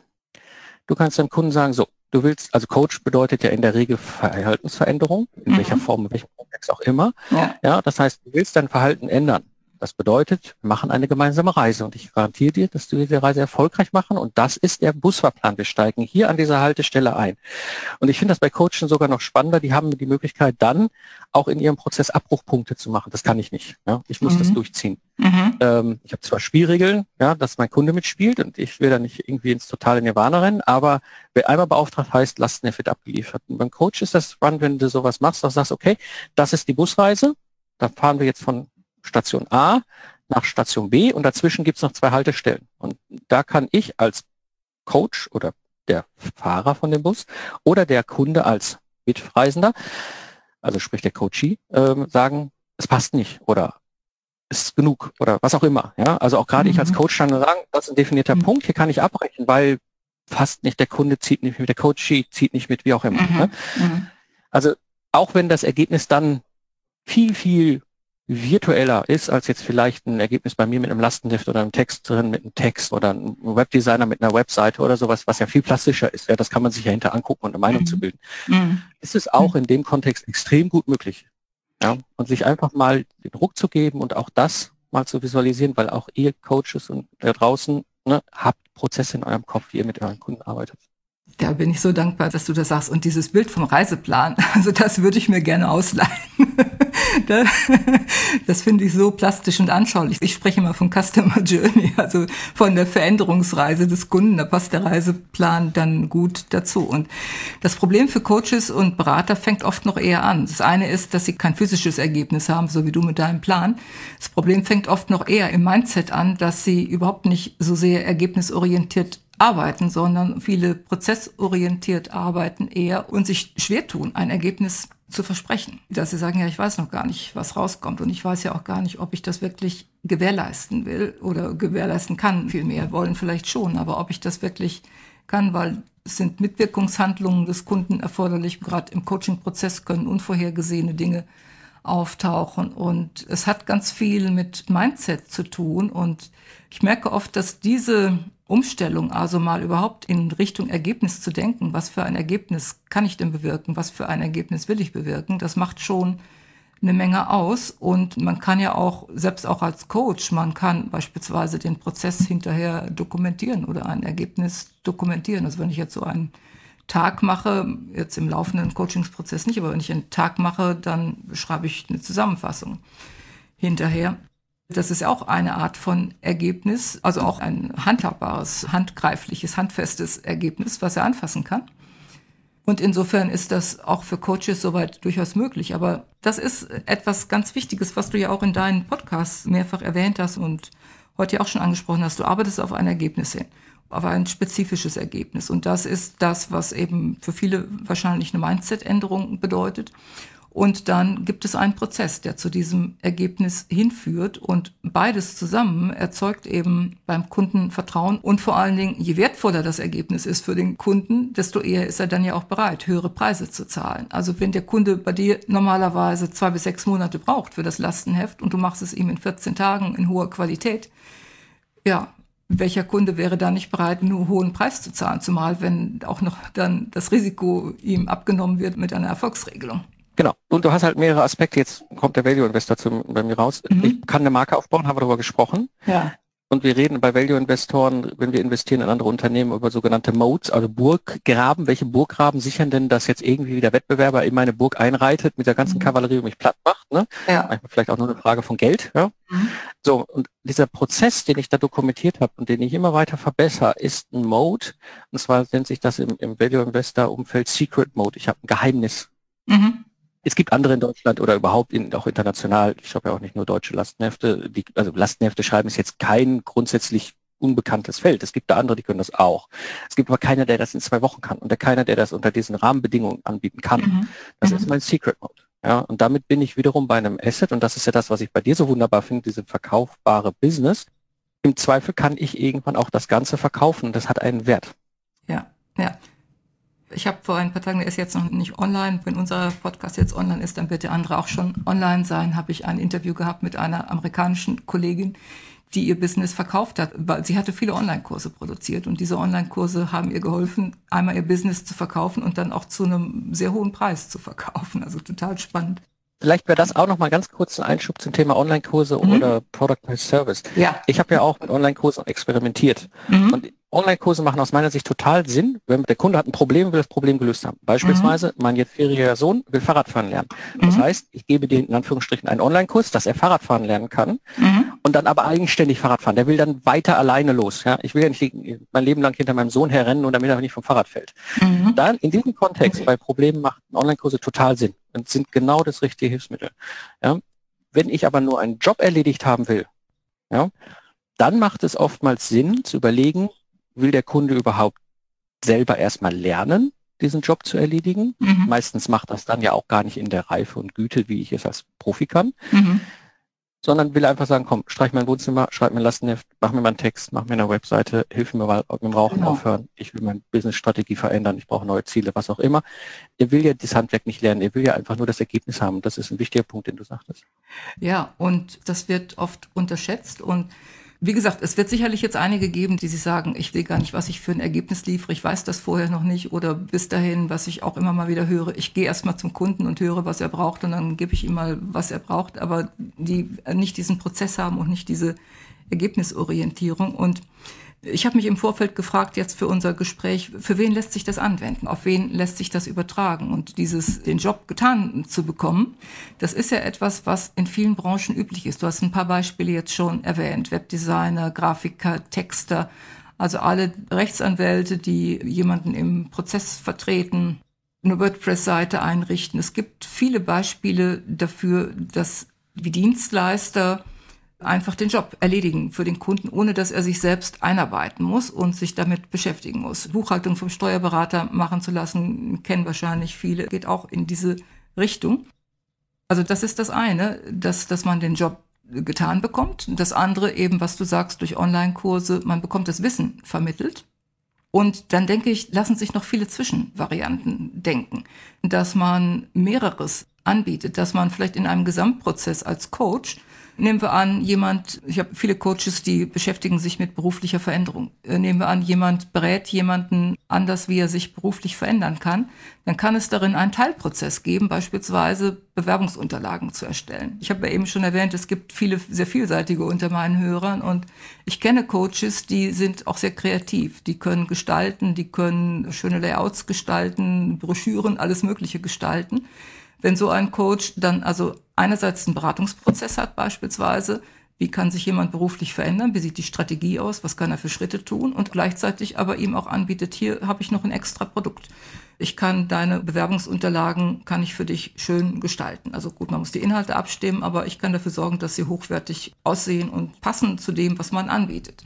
Du kannst deinem Kunden sagen, so, du willst, also Coach bedeutet ja in der Regel Verhaltensveränderung, in mhm. welcher Form, in welchem Kontext auch immer. Ja. Ja, das heißt, du willst dein Verhalten ändern. Das bedeutet, wir machen eine gemeinsame Reise und ich garantiere dir, dass wir diese Reise erfolgreich machen und das ist der Busfahrplan. Wir steigen hier an dieser Haltestelle ein. Und ich finde das bei Coachen sogar noch spannender. Die haben die Möglichkeit dann auch in ihrem Prozess Abbruchpunkte zu machen. Das kann ich nicht. Ja? Ich muss mhm. das durchziehen. Mhm. Ähm, ich habe zwar Spielregeln, ja, dass mein Kunde mitspielt und ich will da nicht irgendwie ins totale Nirvana rennen, aber wer einmal beauftragt heißt, Lastenheft wird abgeliefert. Und beim Coach ist das spannend, wenn du sowas machst, dass du sagst, okay, das ist die Busreise. da fahren wir jetzt von Station A nach Station B und dazwischen gibt es noch zwei Haltestellen. Und da kann ich als Coach oder der Fahrer von dem Bus oder der Kunde als Mitreisender, also sprich der Coachee, äh, sagen, es passt nicht oder es ist genug oder was auch immer. Ja, also auch gerade mhm. ich als Coach kann sagen, das ist ein definierter mhm. Punkt, hier kann ich abbrechen, weil passt nicht, der Kunde zieht nicht mit, der Coachee zieht nicht mit, wie auch immer. Mhm. Ne? Mhm. Also auch wenn das Ergebnis dann viel, viel virtueller ist, als jetzt vielleicht ein Ergebnis bei mir mit einem Lastenheft oder einem Text drin, mit einem Text oder einem Webdesigner mit einer Webseite oder sowas, was ja viel plastischer ist. Ja, das kann man sich ja hinter angucken und eine Meinung mhm. zu bilden. Mhm. Ist es auch in dem Kontext extrem gut möglich. Ja, und sich einfach mal den Druck zu geben und auch das mal zu visualisieren, weil auch ihr Coaches und da draußen, ne, habt Prozesse in eurem Kopf, wie ihr mit euren Kunden arbeitet. Da bin ich so dankbar, dass du das sagst. Und dieses Bild vom Reiseplan, also das würde ich mir gerne ausleihen. Das finde ich so plastisch und anschaulich. Ich spreche immer von Customer Journey, also von der Veränderungsreise des Kunden. Da passt der Reiseplan dann gut dazu. Und das Problem für Coaches und Berater fängt oft noch eher an. Das eine ist, dass sie kein physisches Ergebnis haben, so wie du mit deinem Plan. Das Problem fängt oft noch eher im Mindset an, dass sie überhaupt nicht so sehr ergebnisorientiert arbeiten, sondern viele prozessorientiert arbeiten eher und sich schwer tun, ein Ergebnis zu versprechen. Dass sie sagen, ja, ich weiß noch gar nicht, was rauskommt und ich weiß ja auch gar nicht, ob ich das wirklich gewährleisten will oder gewährleisten kann. Vielmehr wollen vielleicht schon, aber ob ich das wirklich kann, weil es sind Mitwirkungshandlungen des Kunden erforderlich. Gerade im Coaching-Prozess können unvorhergesehene Dinge auftauchen und es hat ganz viel mit Mindset zu tun und ich merke oft, dass diese Umstellung, also mal überhaupt in Richtung Ergebnis zu denken, was für ein Ergebnis kann ich denn bewirken, was für ein Ergebnis will ich bewirken, das macht schon eine Menge aus und man kann ja auch, selbst auch als Coach, man kann beispielsweise den Prozess hinterher dokumentieren oder ein Ergebnis dokumentieren. Also wenn ich jetzt so einen Tag mache, jetzt im laufenden Coachingsprozess nicht, aber wenn ich einen Tag mache, dann schreibe ich eine Zusammenfassung hinterher. Das ist auch eine Art von Ergebnis, also auch ein handhabbares, handgreifliches, handfestes Ergebnis, was er anfassen kann. Und insofern ist das auch für Coaches soweit durchaus möglich. Aber das ist etwas ganz Wichtiges, was du ja auch in deinen Podcasts mehrfach erwähnt hast und heute ja auch schon angesprochen hast. Du arbeitest auf ein Ergebnis hin, auf ein spezifisches Ergebnis. Und das ist das, was eben für viele wahrscheinlich eine Mindset-Änderung bedeutet. Und dann gibt es einen Prozess, der zu diesem Ergebnis hinführt. Und beides zusammen erzeugt eben beim Kunden Vertrauen. Und vor allen Dingen, je wertvoller das Ergebnis ist für den Kunden, desto eher ist er dann ja auch bereit, höhere Preise zu zahlen. Also wenn der Kunde bei dir normalerweise zwei bis sechs Monate braucht für das Lastenheft und du machst es ihm in vierzehn Tagen in hoher Qualität, ja, welcher Kunde wäre da nicht bereit, einen hohen Preis zu zahlen? Zumal wenn auch noch dann das Risiko ihm abgenommen wird mit einer Erfolgsregelung. Genau. Und du hast halt mehrere Aspekte. Jetzt kommt der Value Investor zu, bei mir raus. Mhm. Ich kann eine Marke aufbauen, haben wir darüber gesprochen. Ja. Und wir reden bei Value Investoren, wenn wir investieren in andere Unternehmen, über sogenannte Moats, also Burggraben. Welche Burggraben sichern denn, dass jetzt irgendwie der Wettbewerber in meine Burg einreitet, mit der ganzen mhm. Kavallerie und mich platt macht? Ne? Ja. Manchmal vielleicht auch nur eine Frage von Geld. Ja? Mhm. So, und dieser Prozess, den ich da dokumentiert habe und den ich immer weiter verbessere, ist ein Mode. Und zwar nennt sich das im, im Value Investor Umfeld Secret Mode. Ich habe ein Geheimnis. Mhm. Es gibt andere in Deutschland oder überhaupt in, auch international. Ich habe ja auch nicht nur deutsche Lastenhefte. Die, also Lastenhefte schreiben ist jetzt kein grundsätzlich unbekanntes Feld. Es gibt da andere, die können das auch. Es gibt aber keiner, der das in zwei Wochen kann und der keiner, der das unter diesen Rahmenbedingungen anbieten kann. Mhm. Das mhm. ist mein Secret Mode. Ja, und damit bin ich wiederum bei einem Asset und das ist ja das, was ich bei dir so wunderbar finde, diese verkaufbare Business. Im Zweifel kann ich irgendwann auch das Ganze verkaufen und das hat einen Wert. Ja, ja. Ich habe vor ein paar Tagen, der ist jetzt noch nicht online, wenn unser Podcast jetzt online ist, dann wird der andere auch schon online sein, habe ich ein Interview gehabt mit einer amerikanischen Kollegin, die ihr Business verkauft hat, weil sie hatte viele Online-Kurse produziert und diese Online-Kurse haben ihr geholfen, einmal ihr Business zu verkaufen und dann auch zu einem sehr hohen Preis zu verkaufen, also total spannend. Vielleicht wäre das auch noch mal ganz kurz ein Einschub zum Thema Online-Kurse mhm. oder Product as Service. Ja. Ich habe ja auch mit Online-Kursen experimentiert. Mhm. Und Online-Kurse machen aus meiner Sicht total Sinn, wenn der Kunde hat ein Problem, will das Problem gelöst haben. Beispielsweise, mhm. mein jetzt vierjähriger Sohn will Fahrradfahren lernen. Das mhm. heißt, ich gebe dir in Anführungsstrichen einen Online-Kurs, dass er Fahrradfahren lernen kann mhm. und dann aber eigenständig Fahrrad fahren. Der will dann weiter alleine los. Ja? Ich will ja nicht mein Leben lang hinter meinem Sohn herrennen und damit er nicht vom Fahrrad fällt. Mhm. Dann in diesem Kontext bei Problemen macht Online-Kurse total Sinn und sind genau das richtige Hilfsmittel. Ja? Wenn ich aber nur einen Job erledigt haben will, ja, dann macht es oftmals Sinn zu überlegen, will der Kunde überhaupt selber erstmal lernen, diesen Job zu erledigen. Mhm. Meistens macht das dann ja auch gar nicht in der Reife und Güte, wie ich es als Profi kann. Mhm. Sondern will einfach sagen, komm, streich mein Wohnzimmer, schreib mir ein Lastenheft, mach mir mal einen Text, mach mir eine Webseite, hilf mir mal mit dem Rauchen genau. aufhören, ich will meine Business-Strategie verändern, ich brauche neue Ziele, was auch immer. Er will ja das Handwerk nicht lernen, er will ja einfach nur das Ergebnis haben. Das ist ein wichtiger Punkt, den du sagtest. Ja, und das wird oft unterschätzt und wie gesagt, es wird sicherlich jetzt einige geben, die sich sagen, ich will gar nicht, was ich für ein Ergebnis liefere, ich weiß das vorher noch nicht oder bis dahin, was ich auch immer mal wieder höre, ich gehe erstmal zum Kunden und höre, was er braucht und dann gebe ich ihm mal, was er braucht, aber die nicht diesen Prozess haben und nicht diese Ergebnisorientierung. Und ich habe mich im Vorfeld gefragt, jetzt für unser Gespräch, für wen lässt sich das anwenden? Auf wen lässt sich das übertragen? Und dieses, den Job getan zu bekommen, das ist ja etwas, was in vielen Branchen üblich ist. Du hast ein paar Beispiele jetzt schon erwähnt. Webdesigner, Grafiker, Texter, also alle Rechtsanwälte, die jemanden im Prozess vertreten, eine WordPress-Seite einrichten. Es gibt viele Beispiele dafür, dass die Dienstleister einfach den Job erledigen für den Kunden, ohne dass er sich selbst einarbeiten muss und sich damit beschäftigen muss. Buchhaltung vom Steuerberater machen zu lassen, kennen wahrscheinlich viele, geht auch in diese Richtung. Also das ist das eine, dass, dass man den Job getan bekommt. Das andere eben, was du sagst, durch Online-Kurse, man bekommt das Wissen vermittelt. Und dann denke ich, lassen sich noch viele Zwischenvarianten denken, dass man mehreres anbietet, dass man vielleicht in einem Gesamtprozess als Coach, nehmen wir an, jemand, ich habe viele Coaches, die beschäftigen sich mit beruflicher Veränderung. Nehmen wir an, jemand berät jemanden anders, wie er sich beruflich verändern kann. Dann kann es darin einen Teilprozess geben, beispielsweise Bewerbungsunterlagen zu erstellen. Ich habe ja eben schon erwähnt, es gibt viele sehr vielseitige unter meinen Hörern und ich kenne Coaches, die sind auch sehr kreativ. Die können gestalten, die können schöne Layouts gestalten, Broschüren, alles Mögliche gestalten. Wenn so ein Coach dann also einerseits einen Beratungsprozess hat beispielsweise, wie kann sich jemand beruflich verändern, wie sieht die Strategie aus, was kann er für Schritte tun und gleichzeitig aber ihm auch anbietet, hier habe ich noch ein extra Produkt. Ich kann deine Bewerbungsunterlagen, kann ich für dich schön gestalten. Also gut, man muss die Inhalte abstimmen, aber ich kann dafür sorgen, dass sie hochwertig aussehen und passen zu dem, was man anbietet.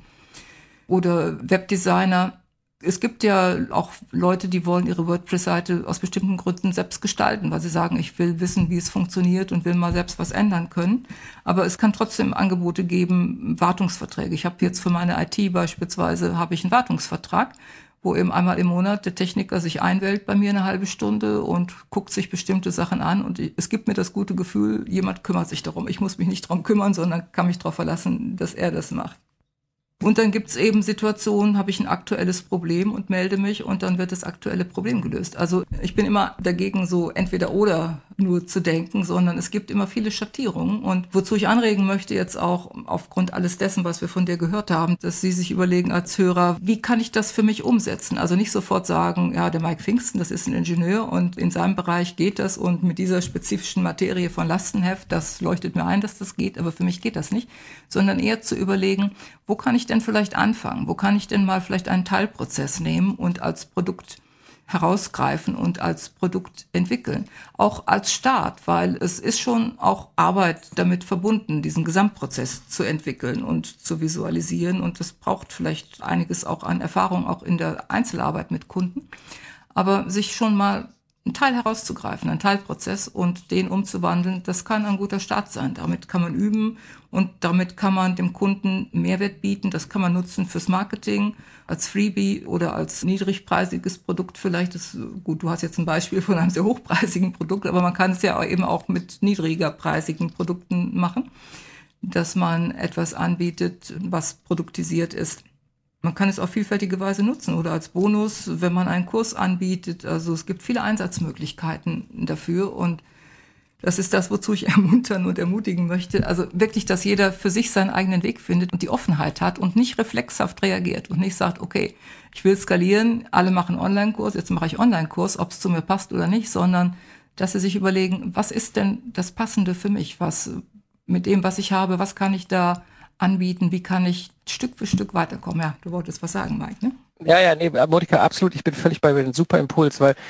Oder Webdesigner. Es gibt ja auch Leute, die wollen ihre WordPress-Seite aus bestimmten Gründen selbst gestalten, weil sie sagen, ich will wissen, wie es funktioniert und will mal selbst was ändern können. Aber es kann trotzdem Angebote geben, Wartungsverträge. Ich habe jetzt für meine I T beispielsweise, habe ich einen Wartungsvertrag, wo eben einmal im Monat der Techniker sich einwählt bei mir eine halbe Stunde und guckt sich bestimmte Sachen an. Und es gibt mir das gute Gefühl, jemand kümmert sich darum. Ich muss mich nicht darum kümmern, sondern kann mich darauf verlassen, dass er das macht. Und dann gibt's eben Situationen, habe ich ein aktuelles Problem und melde mich und dann wird das aktuelle Problem gelöst. Also ich bin immer dagegen, so entweder oder nur zu denken, sondern es gibt immer viele Schattierungen. Und wozu ich anregen möchte jetzt auch aufgrund alles dessen, was wir von dir gehört haben, dass Sie sich überlegen als Hörer, wie kann ich das für mich umsetzen? Also nicht sofort sagen, ja, der Mike Pfingsten, das ist ein Ingenieur und in seinem Bereich geht das und mit dieser spezifischen Materie von Lastenheft, das leuchtet mir ein, dass das geht, aber für mich geht das nicht, sondern eher zu überlegen, wo kann ich denn vielleicht anfangen? Wo kann ich denn mal vielleicht einen Teilprozess nehmen und als Produkt herausgreifen und als Produkt entwickeln? Auch als Start, weil es ist schon auch Arbeit damit verbunden, diesen Gesamtprozess zu entwickeln und zu visualisieren. Und das braucht vielleicht einiges auch an Erfahrung, auch in der Einzelarbeit mit Kunden. Aber sich schon mal einen Teil herauszugreifen, einen Teilprozess und den umzuwandeln, das kann ein guter Start sein. Damit kann man üben und damit kann man dem Kunden Mehrwert bieten. Das kann man nutzen fürs Marketing, als Freebie oder als niedrigpreisiges Produkt vielleicht. Das, gut, du hast jetzt ein Beispiel von einem sehr hochpreisigen Produkt, aber man kann es ja eben auch mit niedrigerpreisigen Produkten machen, dass man etwas anbietet, was produktisiert ist. Man kann es auf vielfältige Weise nutzen oder als Bonus, wenn man einen Kurs anbietet. Also es gibt viele Einsatzmöglichkeiten dafür und das ist das, wozu ich ermuntern und ermutigen möchte. Also wirklich, dass jeder für sich seinen eigenen Weg findet und die Offenheit hat und nicht reflexhaft reagiert und nicht sagt, okay, ich will skalieren, alle machen Online-Kurs, jetzt mache ich Online-Kurs, ob es zu mir passt oder nicht, sondern dass sie sich überlegen, was ist denn das Passende für mich? Was mit dem, was ich habe, was kann ich da anbieten, wie kann ich Stück für Stück weiterkommen? Ja, du wolltest was sagen, Mike, ne? Ja, ja, nee, Monika, absolut. Ich bin völlig bei dir, ein super Impuls, weil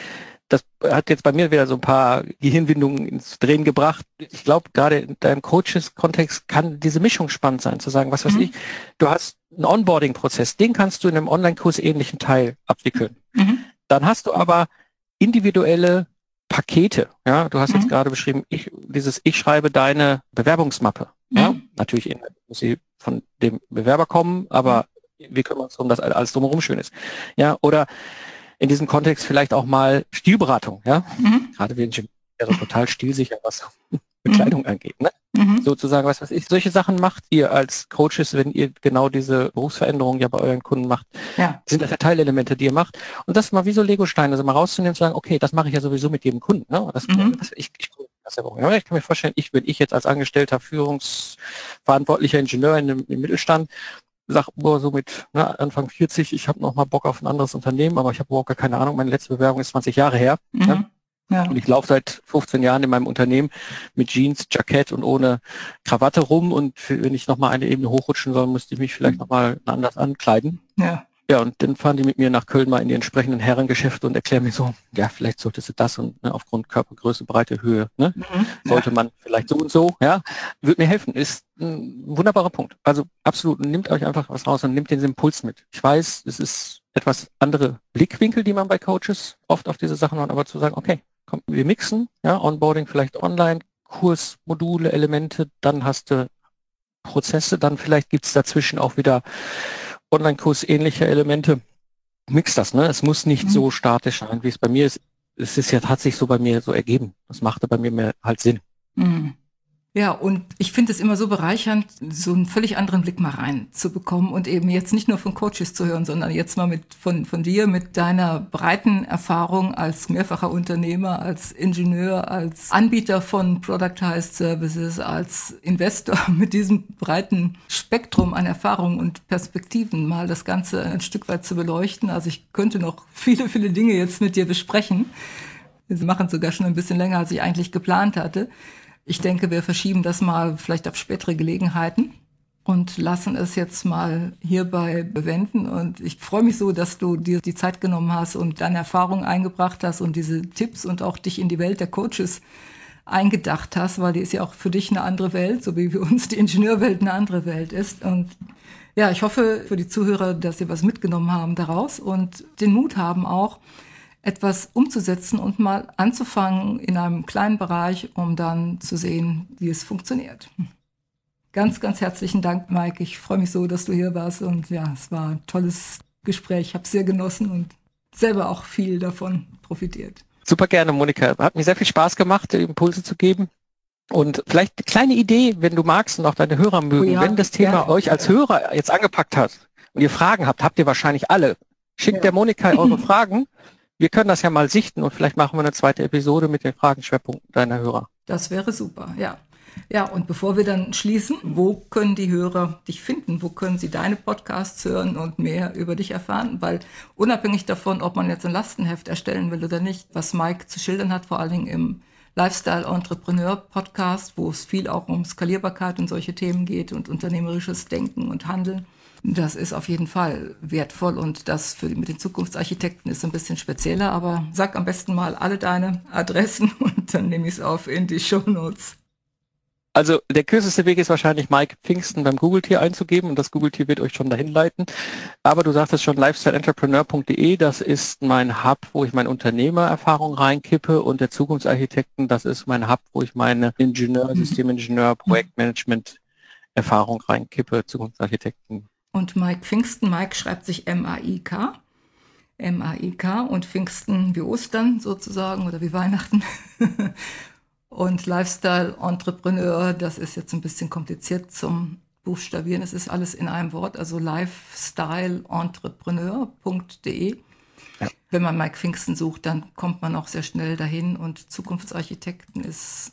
das hat jetzt bei mir wieder so ein paar Gehirnwindungen ins Drehen gebracht. Ich glaube, gerade in deinem Coaches-Kontext kann diese Mischung spannend sein, zu sagen, was weiß mhm. ich, du hast einen Onboarding-Prozess, den kannst du in einem Online-Kurs ähnlichen Teil abwickeln. Mhm. Dann hast du aber individuelle Pakete. Ja, du hast mhm. jetzt gerade beschrieben, ich, dieses, ich schreibe deine Bewerbungsmappe. Mhm. Ja, natürlich muss sie von dem Bewerber kommen, aber mhm. wir kümmern uns darum, dass alles drumherum schön ist. Ja, oder in diesem Kontext vielleicht auch mal Stilberatung, ja. Mhm. Gerade wir sind ja so total stilsicher, was Bekleidung mhm. angeht, ne? Mhm. Sozusagen, was weiß ich, solche Sachen macht ihr als Coaches, wenn ihr genau diese Berufsveränderung ja bei euren Kunden macht. Ja. Sind das ja Teilelemente, die ihr macht. Und das mal wie so Legosteine, also mal rauszunehmen und zu sagen, okay, das mache ich ja sowieso mit jedem Kunden, ne? Das, mhm. das, ich, ich, das ja, ich kann mir vorstellen, ich, wenn ich jetzt als angestellter Führungsverantwortlicher Ingenieur in dem, im Mittelstand sag, boah, so mit ne, Anfang vierzig, ich habe noch mal Bock auf ein anderes Unternehmen, aber ich habe überhaupt gar keine Ahnung, meine letzte Bewerbung ist zwanzig Jahre her. Mhm. Ne? Ja. Und ich laufe seit fünfzehn Jahren in meinem Unternehmen mit Jeans, Jackett und ohne Krawatte rum und wenn ich noch mal eine Ebene hochrutschen soll, müsste ich mich vielleicht noch mal anders ankleiden. Ja. Ja, und dann fahren die mit mir nach Köln mal in die entsprechenden Herrengeschäfte und erklären mir so, ja, vielleicht solltest du das und ne, aufgrund Körpergröße, Breite, Höhe, ne, mhm, sollte ja. man vielleicht so und so, ja, würde mir helfen. Ist ein wunderbarer Punkt. Also absolut, nehmt euch einfach was raus und nehmt den Impuls mit. Ich weiß, es ist etwas andere Blickwinkel, die man bei Coaches oft auf diese Sachen hat, aber zu sagen, okay, komm, wir mixen, ja, Onboarding vielleicht online, Kurs, Module, Elemente, dann hast du Prozesse, dann vielleicht gibt's dazwischen auch wieder Online-Kurs ähnliche Elemente. Mix das, ne? Es muss nicht mhm. so statisch sein, wie es bei mir ist. Es ist ja, hat sich so bei mir so ergeben. Das machte bei mir mehr halt Sinn. Mhm. Ja, und ich finde es immer so bereichernd, so einen völlig anderen Blick mal reinzubekommen und eben jetzt nicht nur von Coaches zu hören, sondern jetzt mal mit von von dir, mit deiner breiten Erfahrung als mehrfacher Unternehmer, als Ingenieur, als Anbieter von Productized Services, als Investor mit diesem breiten Spektrum an Erfahrungen und Perspektiven mal das Ganze ein Stück weit zu beleuchten. Also ich könnte noch viele, viele Dinge jetzt mit dir besprechen. Wir machen es sogar schon ein bisschen länger, als ich eigentlich geplant hatte. Ich denke, wir verschieben das mal vielleicht auf spätere Gelegenheiten und lassen es jetzt mal hierbei bewenden. Und ich freue mich so, dass du dir die Zeit genommen hast und deine Erfahrungen eingebracht hast und diese Tipps und auch dich in die Welt der Coaches eingedacht hast, weil die ist ja auch für dich eine andere Welt, so wie für uns die Ingenieurwelt eine andere Welt ist. Und ja, ich hoffe für die Zuhörer, dass sie was mitgenommen haben daraus und den Mut haben auch, etwas umzusetzen und mal anzufangen in einem kleinen Bereich, um dann zu sehen, wie es funktioniert. Ganz, ganz herzlichen Dank, Mike. Ich freue mich so, dass du hier warst und ja, es war ein tolles Gespräch. Ich habe es sehr genossen und selber auch viel davon profitiert. Super gerne, Monika. Hat mir sehr viel Spaß gemacht, Impulse zu geben. Und vielleicht eine kleine Idee, wenn du magst und auch deine Hörer mögen, oh ja, wenn das Thema ja. euch als Hörer jetzt angepackt hat und ihr Fragen habt, habt ihr wahrscheinlich alle. Schickt ja. der Monika eure Fragen. Wir können das ja mal sichten und vielleicht machen wir eine zweite Episode mit den Fragenschwerpunkten deiner Hörer. Das wäre super, ja. Ja, und bevor wir dann schließen, wo können die Hörer dich finden? Wo können sie deine Podcasts hören und mehr über dich erfahren? Weil unabhängig davon, ob man jetzt ein Lastenheft erstellen will oder nicht, was Mike zu schildern hat, vor allen Dingen im Lifestyle Entrepreneur Podcast, wo es viel auch um Skalierbarkeit und solche Themen geht und unternehmerisches Denken und Handeln. Das ist auf jeden Fall wertvoll und das für, mit den Zukunftsarchitekten ist ein bisschen spezieller, aber sag am besten mal alle deine Adressen und dann nehme ich es auf in die Shownotes. Also der kürzeste Weg ist wahrscheinlich Mike Pfingsten beim Google-Tier einzugeben und das Google-Tier wird euch schon dahin leiten. Aber du sagtest schon lifestyle entrepreneur punkt de, das ist mein Hub, wo ich meine Unternehmererfahrung reinkippe und der Zukunftsarchitekten, das ist mein Hub, wo ich meine Ingenieur, Systemingenieur, Projektmanagement-Erfahrung reinkippe, Zukunftsarchitekten. Und Mike Pfingsten, Mike schreibt sich M A I K, M A I K und Pfingsten wie Ostern sozusagen oder wie Weihnachten. Und Lifestyle Entrepreneur, das ist jetzt ein bisschen kompliziert zum Buchstabieren. Es ist alles in einem Wort, also lifestyle entrepreneur punkt de. Ja. Wenn man Mike Pfingsten sucht, dann kommt man auch sehr schnell dahin und Zukunftsarchitekten ist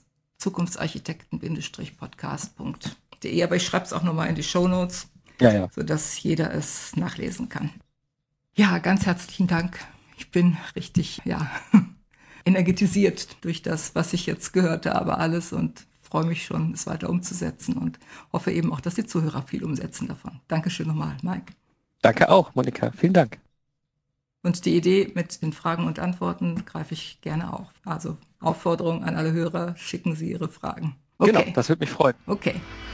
zukunftsarchitekten-podcast punkt de. Aber ich schreibe es auch nochmal in die Shownotes. Ja, ja. Sodass jeder es nachlesen kann. Ja, ganz herzlichen Dank. Ich bin richtig, ja, energetisiert durch das, was ich jetzt gehört habe, alles und freue mich schon, es weiter umzusetzen und hoffe eben auch, dass die Zuhörer viel umsetzen davon. Dankeschön nochmal, Mike. Danke auch, Monika. Vielen Dank. Und die Idee mit den Fragen und Antworten greife ich gerne auf. Also Aufforderung an alle Hörer, schicken Sie Ihre Fragen. Okay. Genau, das würde mich freuen. Okay.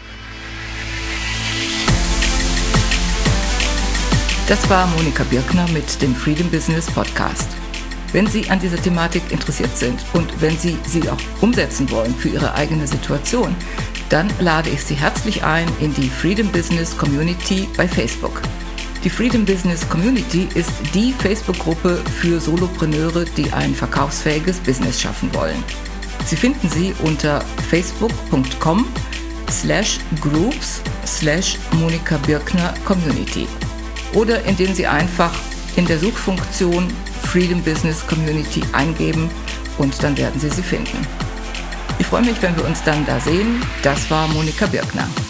Das war Monika Birkner mit dem Freedom Business Podcast. Wenn Sie an dieser Thematik interessiert sind und wenn Sie sie auch umsetzen wollen für Ihre eigene Situation, dann lade ich Sie herzlich ein in die Freedom Business Community bei Facebook. Die Freedom Business Community ist die Facebook-Gruppe für Solopreneure, die ein verkaufsfähiges Business schaffen wollen. Sie finden sie unter facebook.com slash groups slash Monika Birkner Community oder indem Sie einfach in der Suchfunktion Freedom Business Community eingeben und dann werden Sie sie finden. Ich freue mich, wenn wir uns dann da sehen. Das war Monika Birkner.